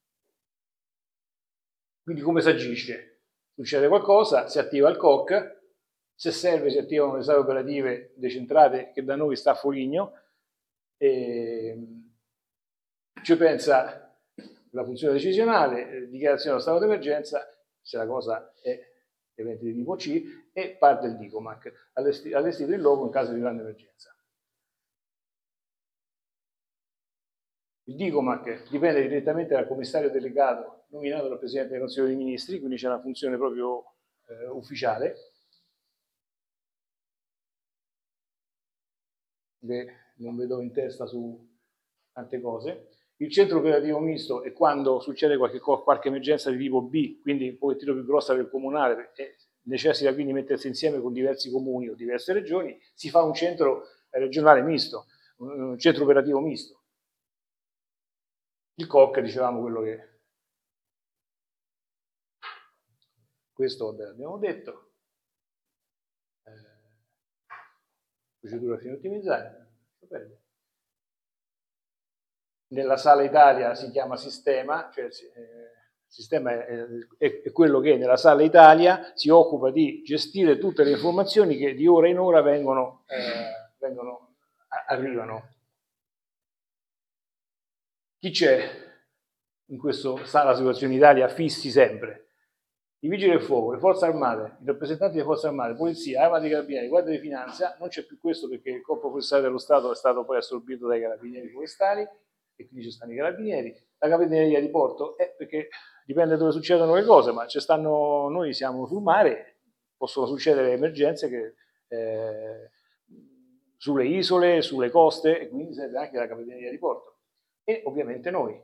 Quindi come si agisce? Succede qualcosa, si attiva il C O C, se serve si attivano le sale operative decentrate che da noi sta a Foligno, e ci pensa la funzione decisionale, dichiarazione dello stato d'emergenza, se la cosa è eventi di tipo C, e parte il DICOMAT, allestito il luogo in caso di grande emergenza. Il DICOMAT dipende direttamente dal commissario delegato nominato dal Presidente del Consiglio dei Ministri, quindi c'è una funzione proprio eh, ufficiale. Beh, non vedo in testa su tante cose. Il centro operativo misto è quando succede qualche, qualche emergenza di tipo B, quindi un pochettino più grossa del comunale, e necessita quindi mettersi insieme con diversi comuni o diverse regioni, si fa un centro regionale misto, un centro operativo misto. Il C O C, dicevamo, quello che... Questo abbiamo detto. Eh, procedura fino a ottimizzare. Nella sala Italia si chiama sistema, cioè eh, sistema è, è, è quello che nella sala Italia si occupa di gestire tutte le informazioni che di ora in ora vengono, eh, vengono arrivano. Chi c'è in questa sala situazione Italia fissi sempre? I vigili del fuoco, le forze armate, i rappresentanti delle forze armate, polizia, arma dei carabinieri, guardia di finanza. Non c'è più questo perché il corpo forestale dello Stato è stato poi assorbito dai carabinieri forestali e quindi ci stanno i carabinieri. La capitaneria di porto è perché dipende dove succedono le cose, ma ci stanno, noi siamo sul mare, possono succedere emergenze che, eh, sulle isole, sulle coste, e quindi serve anche la capitaneria di porto. E ovviamente noi.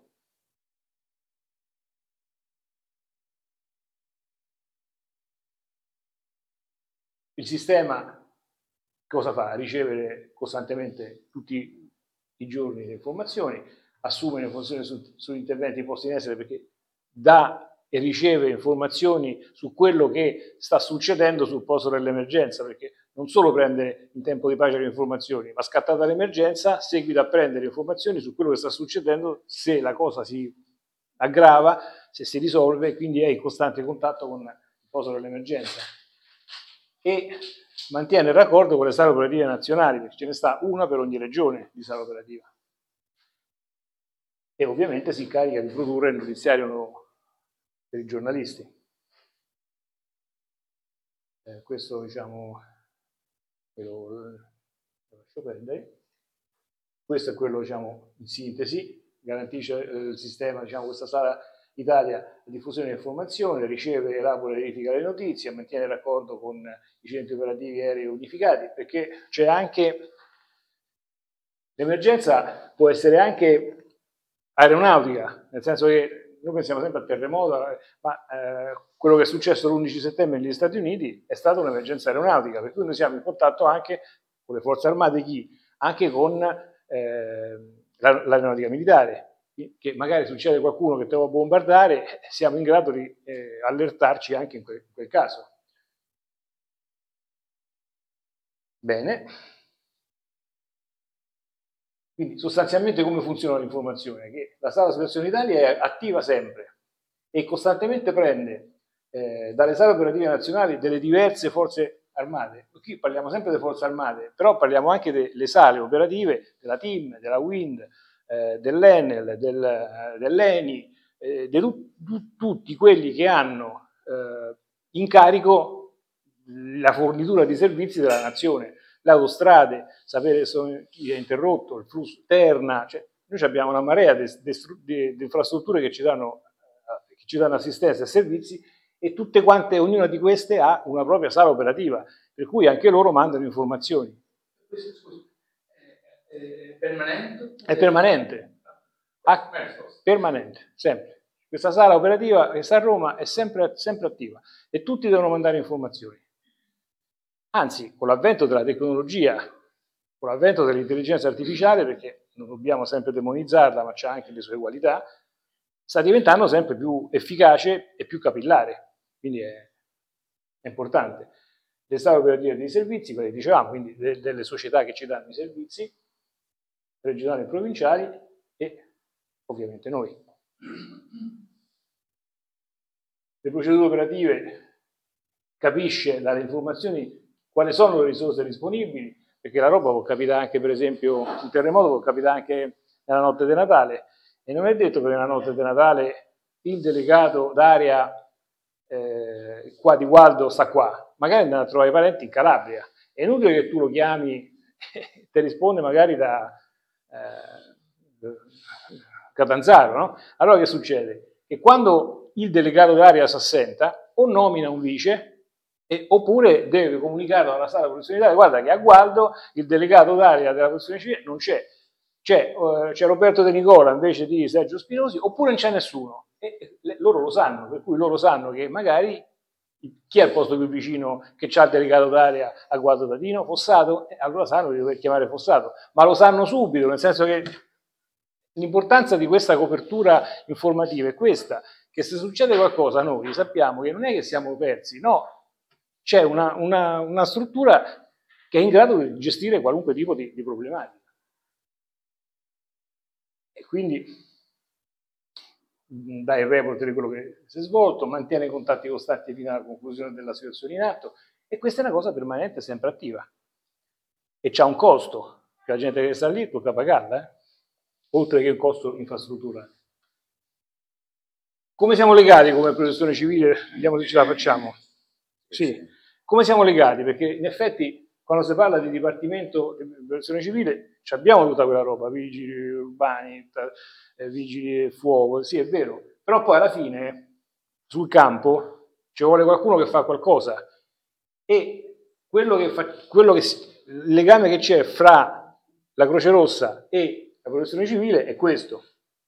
Il sistema cosa fa? Ricevere costantemente tutti i giorni le informazioni, assume le funzioni su, sugli interventi posti in essere perché dà e riceve informazioni su quello che sta succedendo sul posto dell'emergenza, perché non solo prende in tempo di pace le informazioni, ma scattata l'emergenza seguita a prendere informazioni su quello che sta succedendo, se la cosa si aggrava, se si risolve, quindi è in costante contatto con il posto dell'emergenza. E mantiene il raccordo con le sale operative nazionali, perché ce ne sta una per ogni regione di sala operativa. E ovviamente si incarica di produrre il notiziario per i giornalisti. Eh, questo, diciamo, ve lo, lo lascio prendere. Questo è quello, diciamo, in sintesi, garantisce eh, il sistema, diciamo, questa sala Italia, la diffusione di informazioni, riceve, elabora e verifica le notizie, mantiene il raccordo con i centri operativi aerei unificati, perché c'è anche l'emergenza, può essere anche aeronautica, nel senso che noi pensiamo sempre al terremoto, ma eh, quello che è successo l'undici settembre negli Stati Uniti è stata un'emergenza aeronautica, per cui noi siamo in contatto anche con le forze armate, chi? Anche con eh, l'aeronautica militare, che magari succede qualcuno che te vuole bombardare, siamo in grado di eh, allertarci anche in quel, in quel caso. Bene. Quindi sostanzialmente come funziona l'informazione? Che la Sala Operazioni Italia è attiva sempre e costantemente prende eh, dalle sale operative nazionali delle diverse forze armate. Qui parliamo sempre delle forze armate, però parliamo anche delle sale operative della T I M, della Wind, eh, dell'Enel, del, dell'Eni, eh, di tu, tu, tutti quelli che hanno eh, in carico la fornitura di servizi della nazione. Le autostrade, sapere chi è interrotto, il flusso Terna, cioè noi abbiamo una marea di infrastrutture che ci, danno, che ci danno assistenza e servizi e tutte quante, ognuna di queste ha una propria sala operativa, per cui anche loro mandano informazioni. Questo, scusi, è, è permanente? È permanente, ha, permanente, sempre. Questa sala operativa che sta a Roma è sempre, sempre attiva e tutti devono mandare informazioni. Anzi, con l'avvento della tecnologia, con l'avvento dell'intelligenza artificiale, perché non dobbiamo sempre demonizzarla, ma c'ha anche le sue qualità, sta diventando sempre più efficace e più capillare. Quindi è, è importante. Le sale operative dei servizi, quelle che dicevamo, quindi de, delle società che ci danno i servizi, regionali e provinciali, e ovviamente noi. Le procedure operative capisce dalle informazioni quali sono le risorse disponibili, perché la roba può capitare anche, per esempio, un terremoto può capitare anche nella notte di Natale, e non è detto che nella notte di Natale il delegato d'area eh, qua di Gualdo sta qua, magari andrà a trovare i parenti in Calabria. È inutile che tu lo chiami e ti risponde magari da eh, Catanzaro, no? Allora che succede? Che quando il delegato d'area si assenta, o nomina un vice, E, oppure deve comunicare alla sala professionale, guarda che a Gualdo il delegato d'area della protezione civile non c'è, c'è, uh, c'è Roberto De Nicola invece di Sergio Spinosi, oppure non c'è nessuno, e, e loro lo sanno, per cui loro sanno che magari chi è il posto più vicino che c'ha il delegato d'area a Gualdo Tatino? Fossato? E allora sanno di dover chiamare Fossato, ma lo sanno subito, nel senso che l'importanza di questa copertura informativa è questa, che se succede qualcosa noi sappiamo che non è che siamo persi, no, c'è una, una, una struttura che è in grado di gestire qualunque tipo di, di problematica. E quindi dà il report di quello che si è svolto, mantiene contatti costanti fino alla conclusione della situazione in atto, e questa è una cosa permanente, sempre attiva. E c'ha un costo, che la gente che sta lì tocca pagarla, eh? Oltre che un costo infrastrutturale. Come siamo legati come protezione civile? Vediamo se ce la facciamo. Sì. Come siamo legati? Perché in effetti quando si parla di dipartimento di protezione civile abbiamo tutta quella roba, vigili urbani, eh, vigili del fuoco, sì è vero, però poi alla fine sul campo ci vuole qualcuno che fa qualcosa, e quello che fa, quello che, il legame che c'è fra la Croce Rossa e la protezione civile è questo.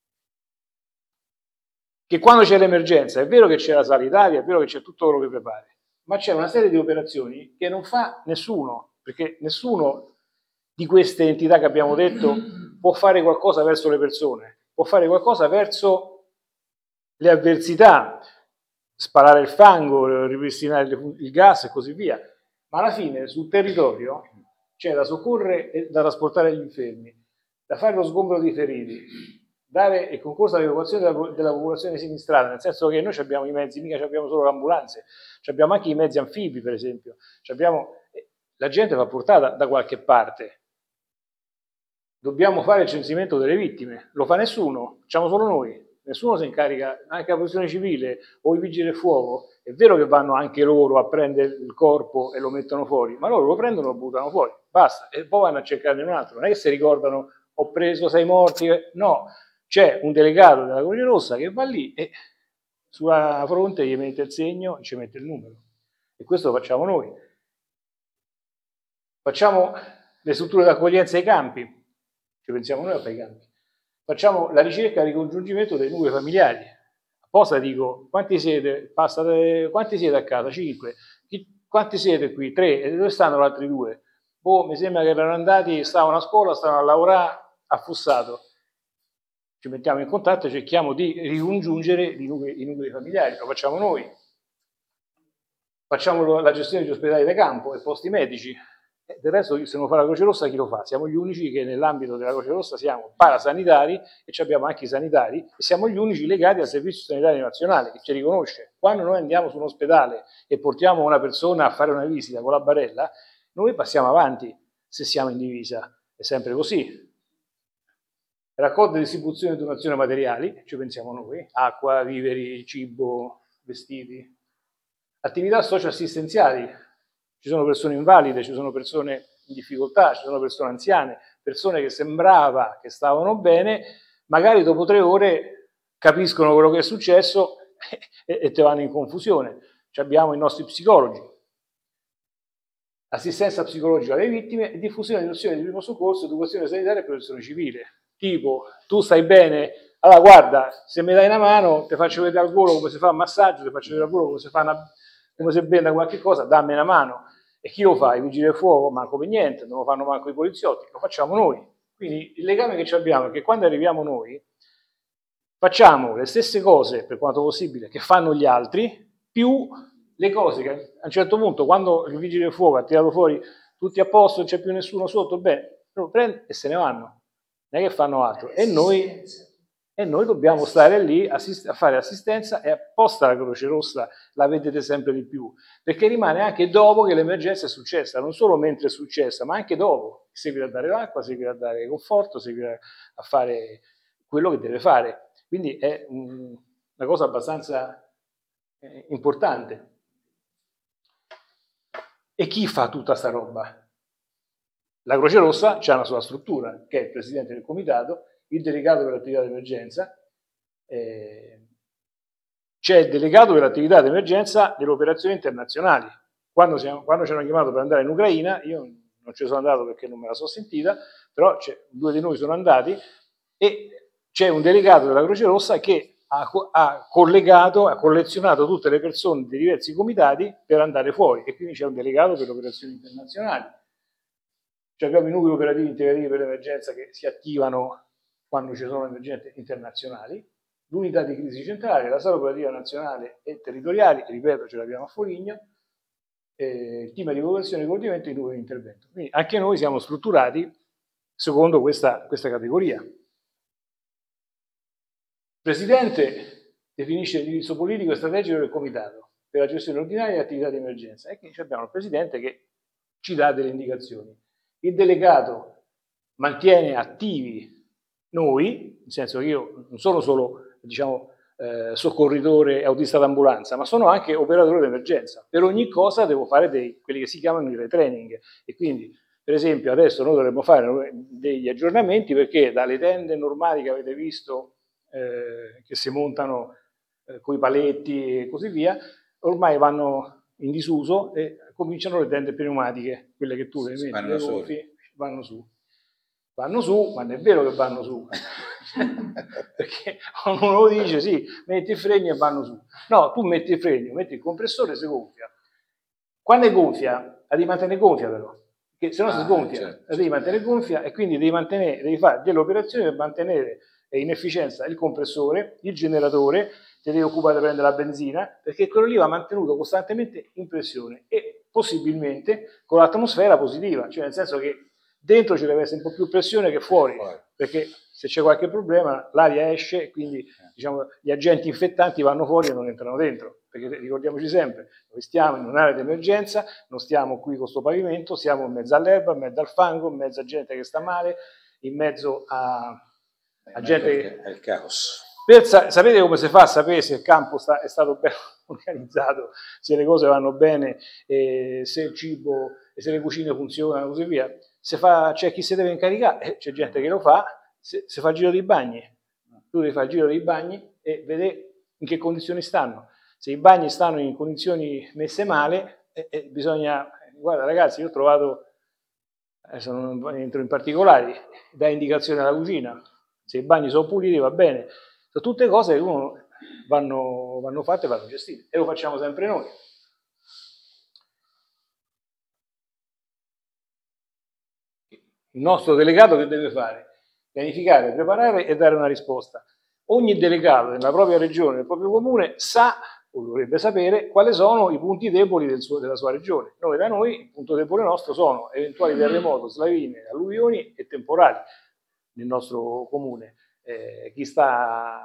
Che quando c'è l'emergenza è vero che c'è la sanitaria, è vero che c'è tutto quello che prepara, ma c'è una serie di operazioni che non fa nessuno, perché nessuno di queste entità che abbiamo detto può fare qualcosa verso le persone, può fare qualcosa verso le avversità, sparare il fango, ripristinare il gas e così via, ma alla fine sul territorio c'è da soccorrere e da trasportare gli infermi, da fare lo sgombero dei feriti, dare il concorso all'evacuazione della, della popolazione sinistrata, nel senso che noi abbiamo i mezzi, mica abbiamo solo le ambulanze, abbiamo anche i mezzi anfibi, per esempio, abbiamo, la gente va portata da qualche parte. Dobbiamo fare il censimento delle vittime, lo fa nessuno, facciamo solo noi, nessuno si incarica, anche la protezione civile o i vigili del fuoco, è vero che vanno anche loro a prendere il corpo e lo mettono fuori, ma loro lo prendono e lo buttano fuori, basta, e poi vanno a cercarne un altro, non è che si ricordano ho preso sei morti, no, c'è un delegato della Croce Rossa che va lì e sulla fronte gli mette il segno e ci mette il numero. E questo lo facciamo noi. Facciamo le strutture d'accoglienza ai campi, ci pensiamo noi a fare i campi. Facciamo la ricerca e il ricongiungimento dei nuclei familiari. Apposta dico, quanti siete? Passa, quanti siete a casa? Cinque. Chi, quanti siete qui? Tre. E dove stanno gli altri due? Boh, mi sembra che erano andati, stavano a scuola, stavano a lavorare a Fossato. Ci mettiamo in contatto e cerchiamo di ricongiungere i nuclei, i nuclei familiari, lo facciamo noi. Facciamo la gestione degli ospedali da campo e posti medici. E del resto, se non fa la Croce Rossa, chi lo fa? Siamo gli unici che nell'ambito della Croce Rossa siamo parasanitari e abbiamo anche i sanitari e siamo gli unici legati al Servizio Sanitario Nazionale che ci riconosce. Quando noi andiamo su un ospedale e portiamo una persona a fare una visita con la barella, noi passiamo avanti se siamo in divisa. È sempre così. Raccolta e distribuzione e donazione materiali, ci pensiamo noi, acqua, viveri, cibo, vestiti. Attività socio-assistenziali, ci sono persone invalide, ci sono persone in difficoltà, ci sono persone anziane, persone che sembrava che stavano bene, magari dopo tre ore capiscono quello che è successo e, e te vanno in confusione. Ci abbiamo i nostri psicologi. Assistenza psicologica alle vittime e diffusione di nozioni di primo soccorso, educazione sanitaria e protezione civile. Tipo, tu stai bene, allora guarda, se mi dai una mano, ti faccio vedere al volo come si fa un massaggio, ti faccio vedere al volo come si fa una... come se venda qualche cosa, dammi una mano. E chi lo fa? I vigili del fuoco? Manco per niente, non lo fanno manco i poliziotti, lo facciamo noi. Quindi il legame che abbiamo è che quando arriviamo noi facciamo le stesse cose, per quanto possibile, che fanno gli altri, più le cose che a un certo punto, quando il vigile del fuoco ha tirato fuori tutti a posto, non c'è più nessuno sotto, bene, lo prende e se ne vanno. Non è che fanno altro. E noi... E noi dobbiamo stare lì a fare assistenza e apposta la Croce Rossa la vedete sempre di più, perché rimane anche dopo che l'emergenza è successa, non solo mentre è successa, ma anche dopo. Seguire a dare l'acqua, seguire a dare conforto, seguire a fare quello che deve fare. Quindi è una cosa abbastanza importante. E chi fa tutta sta roba? La Croce Rossa ha una sua struttura, che è il presidente del comitato, il delegato per l'attività d'emergenza, eh, c'è il delegato per l'attività d'emergenza delle operazioni internazionali. Quando, siamo, quando ci hanno chiamato per andare in Ucraina, io non ci sono andato perché non me la sono sentita, però due di noi sono andati e c'è un delegato della Croce Rossa che ha, ha collegato, ha collezionato tutte le persone dei diversi comitati per andare fuori e quindi c'è un delegato per le operazioni internazionali. Cioè abbiamo i nuclei operativi integrativi per l'emergenza che si attivano quando ci sono emergenze internazionali, l'unità di crisi centrale, la sala operativa nazionale e territoriali, ripeto, ce l'abbiamo a Foligno, eh, il team di evaluazione e coordinamento e i nuclei di intervento. Quindi anche noi siamo strutturati secondo questa, questa categoria. Il Presidente definisce l'indirizzo politico e strategico del comitato per la gestione ordinaria e attività di emergenza e quindi abbiamo il Presidente che ci dà delle indicazioni. Il delegato mantiene attivi noi, nel senso che io non sono solo, diciamo, eh, soccorritore e autista d'ambulanza, ma sono anche operatore d'emergenza. Per ogni cosa devo fare dei, quelli che si chiamano i retraining e quindi, per esempio, adesso noi dovremmo fare degli aggiornamenti perché dalle tende normali che avete visto, eh, che si montano eh, con i paletti e così via, ormai vanno in disuso e cominciano le tende pneumatiche, quelle che tu le metti, vanno, le gonfi, vanno su. Vanno su, ma non è vero che vanno su, perché uno lo dice, sì, metti il freno e vanno su. No, tu metti il freno, metti il compressore e si gonfia. Quando è gonfia, la devi mantenere gonfia però, perché se no ah, si sgonfia, certo, la devi mantenere gonfia e quindi devi, mantenere, devi fare delle operazioni per mantenere in efficienza il compressore, il generatore, ti devi occupare di prendere la benzina, perché quello lì va mantenuto costantemente in pressione e possibilmente con l'atmosfera positiva, cioè nel senso che dentro ci deve essere un po' più pressione che fuori, perché se c'è qualche problema l'aria esce e quindi diciamo, gli agenti infettanti vanno fuori e non entrano dentro, perché ricordiamoci sempre, noi stiamo in un'area di emergenza, non stiamo qui con questo pavimento, siamo in mezzo all'erba, in mezzo al fango, in mezzo a gente che sta male, in mezzo a, a gente che... È il caos. Per sa sapete come si fa a sapere se il campo sta, è stato ben organizzato, se le cose vanno bene, eh, se il cibo, se le cucine funzionano e così via? C'è chi si deve incaricare, c'è gente che lo fa, si fa il giro dei bagni. Tu devi fare il giro dei bagni e vedere in che condizioni stanno. Se i bagni stanno in condizioni messe male, eh, eh, bisogna... Guarda ragazzi, io ho trovato, adesso non entro in particolari, dà indicazione alla cucina. Se i bagni sono puliti va bene. Sono tutte cose che uno vanno, vanno fatte e vanno gestite, e lo facciamo sempre noi. Il nostro delegato che deve fare? Pianificare, preparare e dare una risposta. Ogni delegato nella propria regione, nel proprio comune, sa o dovrebbe sapere quali sono i punti deboli del suo, della sua regione. Noi da noi, il punto debole nostro sono eventuali terremoti, slavine, alluvioni e temporali nel nostro comune. Eh, chi sta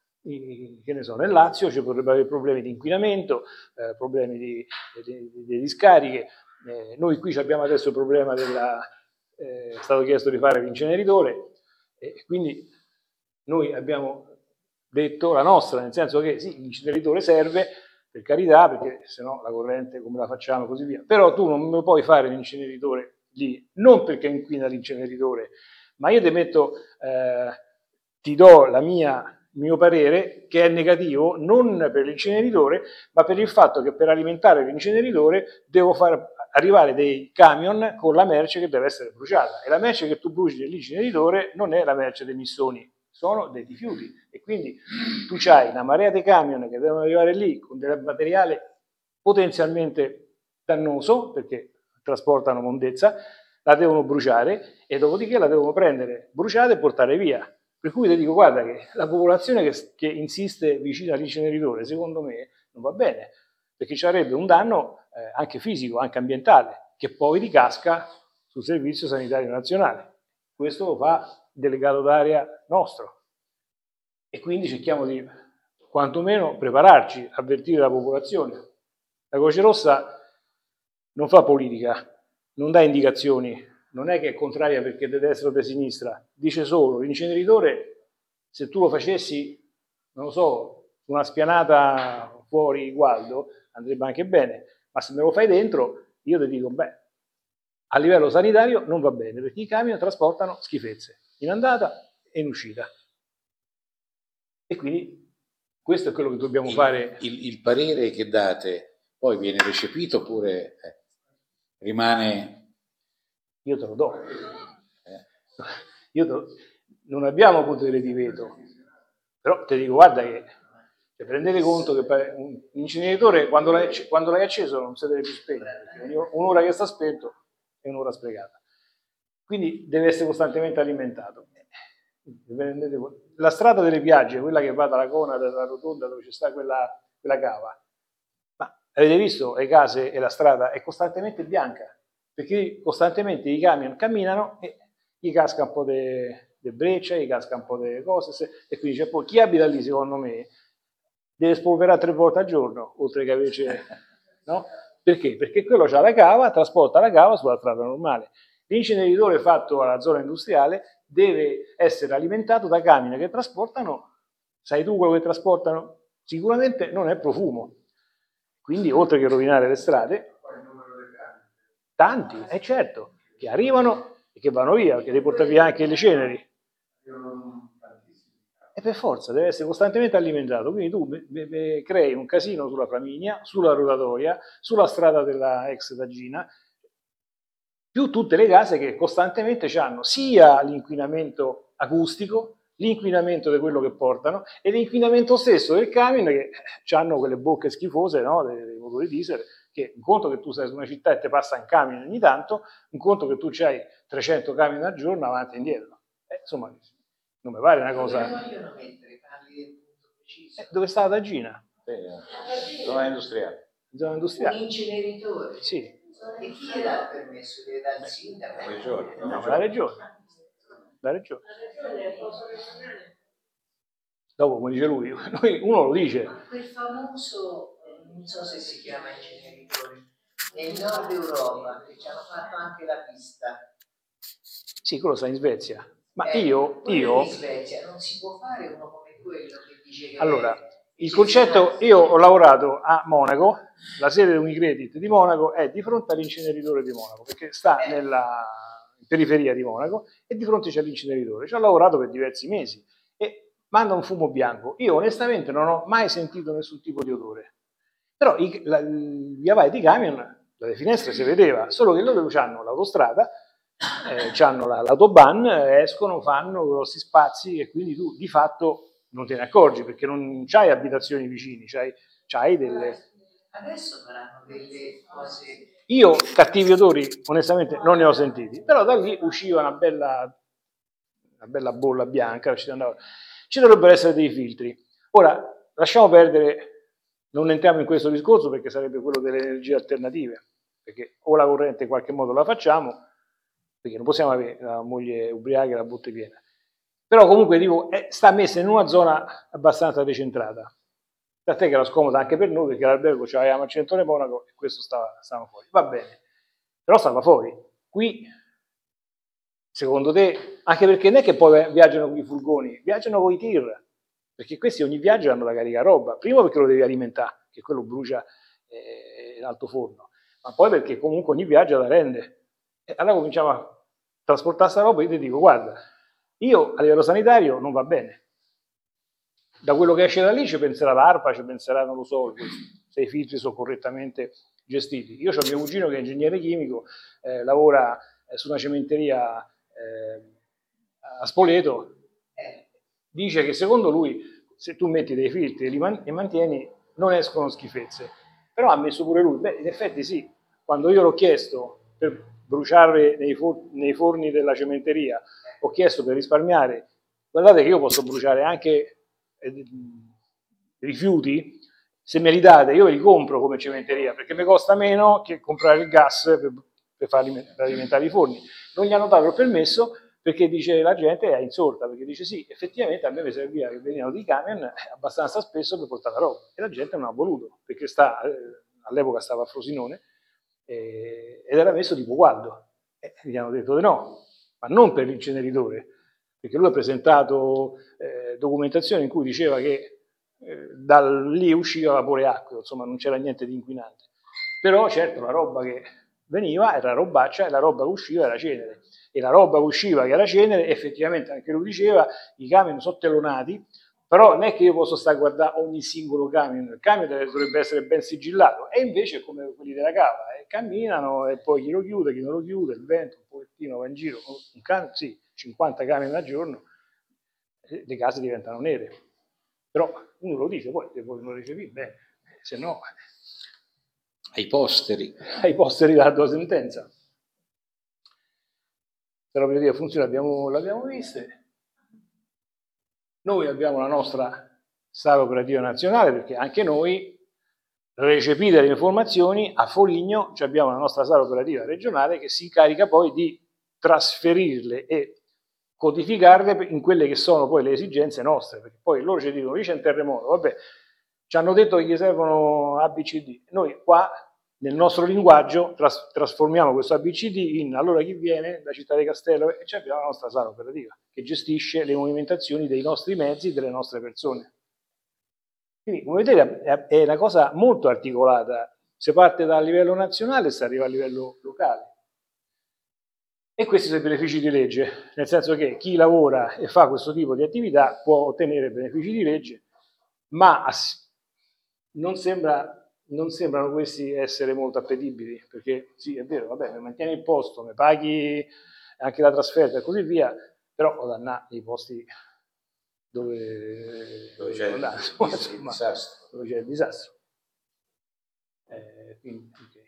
in, che ne so, nel Lazio ci potrebbe avere problemi di inquinamento, eh, problemi di, di, di, di discariche. Eh, noi qui abbiamo adesso il problema della... Eh, è stato chiesto di fare l'inceneritore e quindi noi abbiamo detto la nostra, nel senso che sì, l'inceneritore serve, per carità, perché sennò la corrente come la facciamo e così via, però tu non me puoi fare l'inceneritore lì, non perché inquina l'inceneritore, ma io ti metto, eh, ti do la mia, il mio parere, che è negativo, non per l'inceneritore, ma per il fatto che per alimentare l'inceneritore devo far arrivare dei camion con la merce che deve essere bruciata, e la merce che tu bruci nell'inceneritore non è la merce dei missoni, sono dei rifiuti, e quindi tu hai una marea di camion che devono arrivare lì con del materiale potenzialmente dannoso, perché trasportano mondezza, la devono bruciare e dopodiché la devono prendere bruciata e portare via. Per cui ti dico, guarda che la popolazione che, che insiste vicino all'inceneritore, secondo me, non va bene, perché ci sarebbe un danno eh, anche fisico, anche ambientale, che poi ricasca sul Servizio Sanitario Nazionale. Questo lo fa il delegato d'area nostro. E quindi cerchiamo di, quantomeno, prepararci, avvertire la popolazione. La Croce Rossa non fa politica, non dà indicazioni, non è che è contraria perché di destra o di sinistra, dice solo, l'inceneritore, se tu lo facessi, non lo so, una spianata fuori Gualdo, andrebbe anche bene, ma se me lo fai dentro, io ti dico, beh, a livello sanitario non va bene, perché i camion trasportano schifezze, in andata e in uscita. E quindi questo è quello che dobbiamo il, fare. Il, il parere che date poi viene recepito oppure eh, rimane... Io te lo do. Io te lo... Non abbiamo potere di veto, però ti dico, guarda che cioè, prendete conto che un inceneritore quando l'hai, quando l'hai acceso non si deve più spegnere, perché un'ora che sta spento è un'ora sprecata. Quindi deve essere costantemente alimentato. La strada delle Piagge, quella che va dalla Cona, dalla Rotonda, dove c'è sta quella, quella cava, ma avete visto le case e la strada è costantemente bianca, perché costantemente i camion camminano e gli casca un po' di breccia, gli casca un po' di cose, e quindi c'è poi chi abita lì, secondo me, deve spolverare tre volte al giorno, oltre che invece, no? Perché? Perché quello c'ha la cava, trasporta la cava sulla strada normale. L'inceneritore fatto alla zona industriale deve essere alimentato da camion che trasportano, sai tu quello che trasportano? Sicuramente non è profumo. Quindi, oltre che rovinare le strade, tanti, è eh certo, che arrivano e che vanno via, perché devi portare via anche le ceneri. E per forza deve essere costantemente alimentato, quindi tu be, be, be, crei un casino sulla Flaminia, sulla rotatoria, sulla strada della ex Tagina, più tutte le case che costantemente hanno sia l'inquinamento acustico, l'inquinamento di quello che portano e l'inquinamento stesso del camion che hanno quelle bocche schifose, no, dei, dei motori diesel, che un conto che tu sei su una città e ti passa un camion ogni tanto, un conto che tu hai trecento camion al giorno avanti e indietro. Eh, insomma, non mi pare una cosa... Dove vogliono mettere? Parli del punto preciso. Eh, dove sta la Tagina? Sì, zona industriale. Zona industriale. Un inceneritore? Sì. E chi gli dà il permesso? Deve dare il sindaco? La regione. No, la regione. La regione. Dopo, come dice lui, uno lo dice. Quel famoso, non so se si chiama inceneritore, nel nord Europa, che ci hanno fatto anche la pista. Sì, quello sta in Svezia. Ma eh, io... io... in Svezia non si può fare uno come quello che dice che... Allora, il concetto... Io ho lavorato a Monaco, la sede di Unicredit di Monaco è di fronte all'inceneritore di Monaco, perché sta eh. nella periferia di Monaco e di fronte c'è l'inceneritore. Ci ho lavorato per diversi mesi e manda un fumo bianco. Io onestamente non ho mai sentito nessun tipo di odore. Però i, la, gli avai di camion, dalle finestre si vedeva, solo che loro hanno l'autostrada, eh, hanno la, l'autobahn, escono, fanno grossi spazi e quindi tu di fatto non te ne accorgi perché non c'hai abitazioni vicini, c'hai, c'hai delle... Adesso faranno delle cose... Io cattivi odori onestamente non ne ho sentiti, però da lì usciva una bella, una bella bolla bianca, ci andava. Ci dovrebbero essere dei filtri. Ora, lasciamo perdere, non entriamo in questo discorso perché sarebbe quello delle energie alternative, perché o la corrente in qualche modo la facciamo, perché non possiamo avere la moglie ubriaca e la botte piena. Però comunque dico, eh, sta messa in una zona abbastanza decentrata. Tant'è che era scomoda anche per noi, perché l'albergo c'aveva Marcentone Monaco e questo stava, stava fuori. Va bene, però stava fuori. Qui, secondo te, anche perché non è che poi viaggiano con i furgoni, viaggiano con i tir, perché questi ogni viaggio hanno da caricare roba. Primo perché lo devi alimentare, che quello brucia eh, in alto forno, ma poi perché comunque ogni viaggio la rende. E allora cominciamo a trasportare sta roba e io ti dico, guarda, io a livello sanitario non va bene. Da quello che esce da lì ci penserà l'ARPA, ci penserà, non lo so, se i filtri sono correttamente gestiti. Io ho mio cugino che è ingegnere chimico, eh, lavora eh, su una cementeria eh, a Spoleto, eh, dice che secondo lui se tu metti dei filtri e li man- e mantieni non escono schifezze. Però ha messo pure lui, beh in effetti sì, quando io l'ho chiesto per bruciare nei, for- nei forni della cementeria, ho chiesto per risparmiare, guardate che io posso bruciare anche eh, rifiuti, se me li date io ve li compro come cementeria, perché mi costa meno che comprare il gas per, per far alimentare i forni. Non gli hanno dato il permesso perché dice la gente è insorta, perché dice sì, effettivamente a me mi serviva che venivano dei camion abbastanza spesso per portare la roba, e la gente non ha voluto, perché sta, eh, all'epoca stava a Frosinone, eh, ed era messo tipo guardo, e gli hanno detto di no, ma non per l'inceneritore, perché lui ha presentato eh, documentazione in cui diceva che eh, da lì usciva vapore acqueo, insomma non c'era niente di inquinante. Però certo la roba che veniva era robaccia e la roba che usciva era cenere. E la roba che usciva che era cenere, effettivamente anche lui diceva, i camion sono telonati, però non è che io posso stare a guardare ogni singolo camion, il camion dovrebbe essere ben sigillato, e invece come quelli della cava, eh, camminano e poi chi lo chiude, chi non lo chiude, il vento un pochettino va in giro, un camion, sì, cinquanta camion al giorno, le case diventano nere. Però uno lo dice, poi devono recepire bene, se no... Ai posteri. Ai posteri della tua sentenza. Se l'operativa funziona, abbiamo, l'abbiamo vista. Noi abbiamo la nostra sala operativa nazionale, perché anche noi, recepite le informazioni, a Foligno abbiamo la nostra sala operativa regionale che si incarica poi di trasferirle e codificarle in quelle che sono poi le esigenze nostre, perché poi loro ci dicono, lì c'è un terremoto, vabbè, ci hanno detto che gli servono A B C D, noi qua nel nostro linguaggio tras- trasformiamo questo A B C D in allora chi viene da Città di Castello, e abbiamo la nostra sala operativa che gestisce le movimentazioni dei nostri mezzi e delle nostre persone. Quindi, come vedete, è una cosa molto articolata, si parte dal livello nazionale e si arriva a livello locale. E questi sono i benefici di legge, nel senso che chi lavora e fa questo tipo di attività può ottenere benefici di legge, ma non, sembra, non sembrano questi essere molto appetibili, perché sì, è vero, vabbè, mi mantieni il posto, mi paghi anche la trasferta e così via, però ho dannato i posti dove, dove c'è il, insomma, il, il disastro. Dove c'è il disastro. Eh, quindi, okay.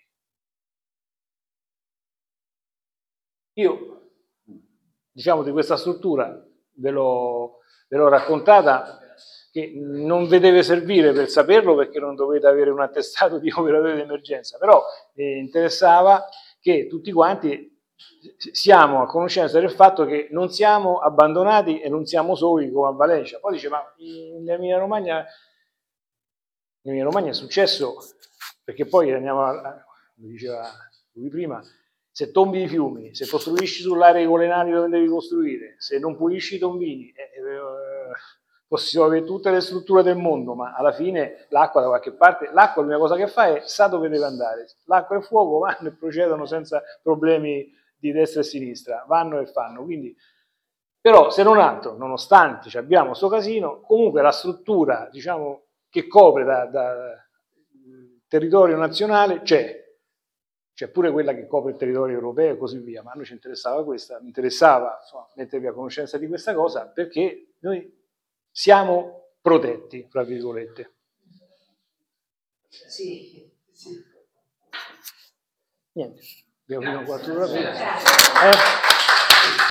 Io, diciamo, di questa struttura ve l'ho, ve l'ho raccontata, che non vi deve servire per saperlo perché non dovete avere un attestato di operatore di emergenza, però mi interessava che tutti quanti siamo a conoscenza del fatto che non siamo abbandonati e non siamo soli come a Valencia. Poi dice, ma in Emilia Romagna, in Emilia Romagna è successo, perché poi andiamo a, come diceva lui prima, se tombi i fiumi, se costruisci sull'area con le navi dove devi costruire, se non pulisci i tombini, eh, eh, possiamo avere tutte le strutture del mondo, ma alla fine l'acqua da qualche parte, l'acqua l'unica cosa che fa è sa dove deve andare, l'acqua e il fuoco vanno e procedono senza problemi di destra e sinistra, vanno e fanno, quindi, però se non altro, nonostante abbiamo questo casino, comunque la struttura, diciamo, che copre da, da territorio nazionale c'è, c'è pure quella che copre il territorio europeo e così via, ma a noi ci interessava questa, mi interessava insomma, mettervi a conoscenza di questa cosa, perché noi siamo protetti, fra virgolette. Sì, sì. Niente, abbiamo finito quattro ore. Grazie. Eh?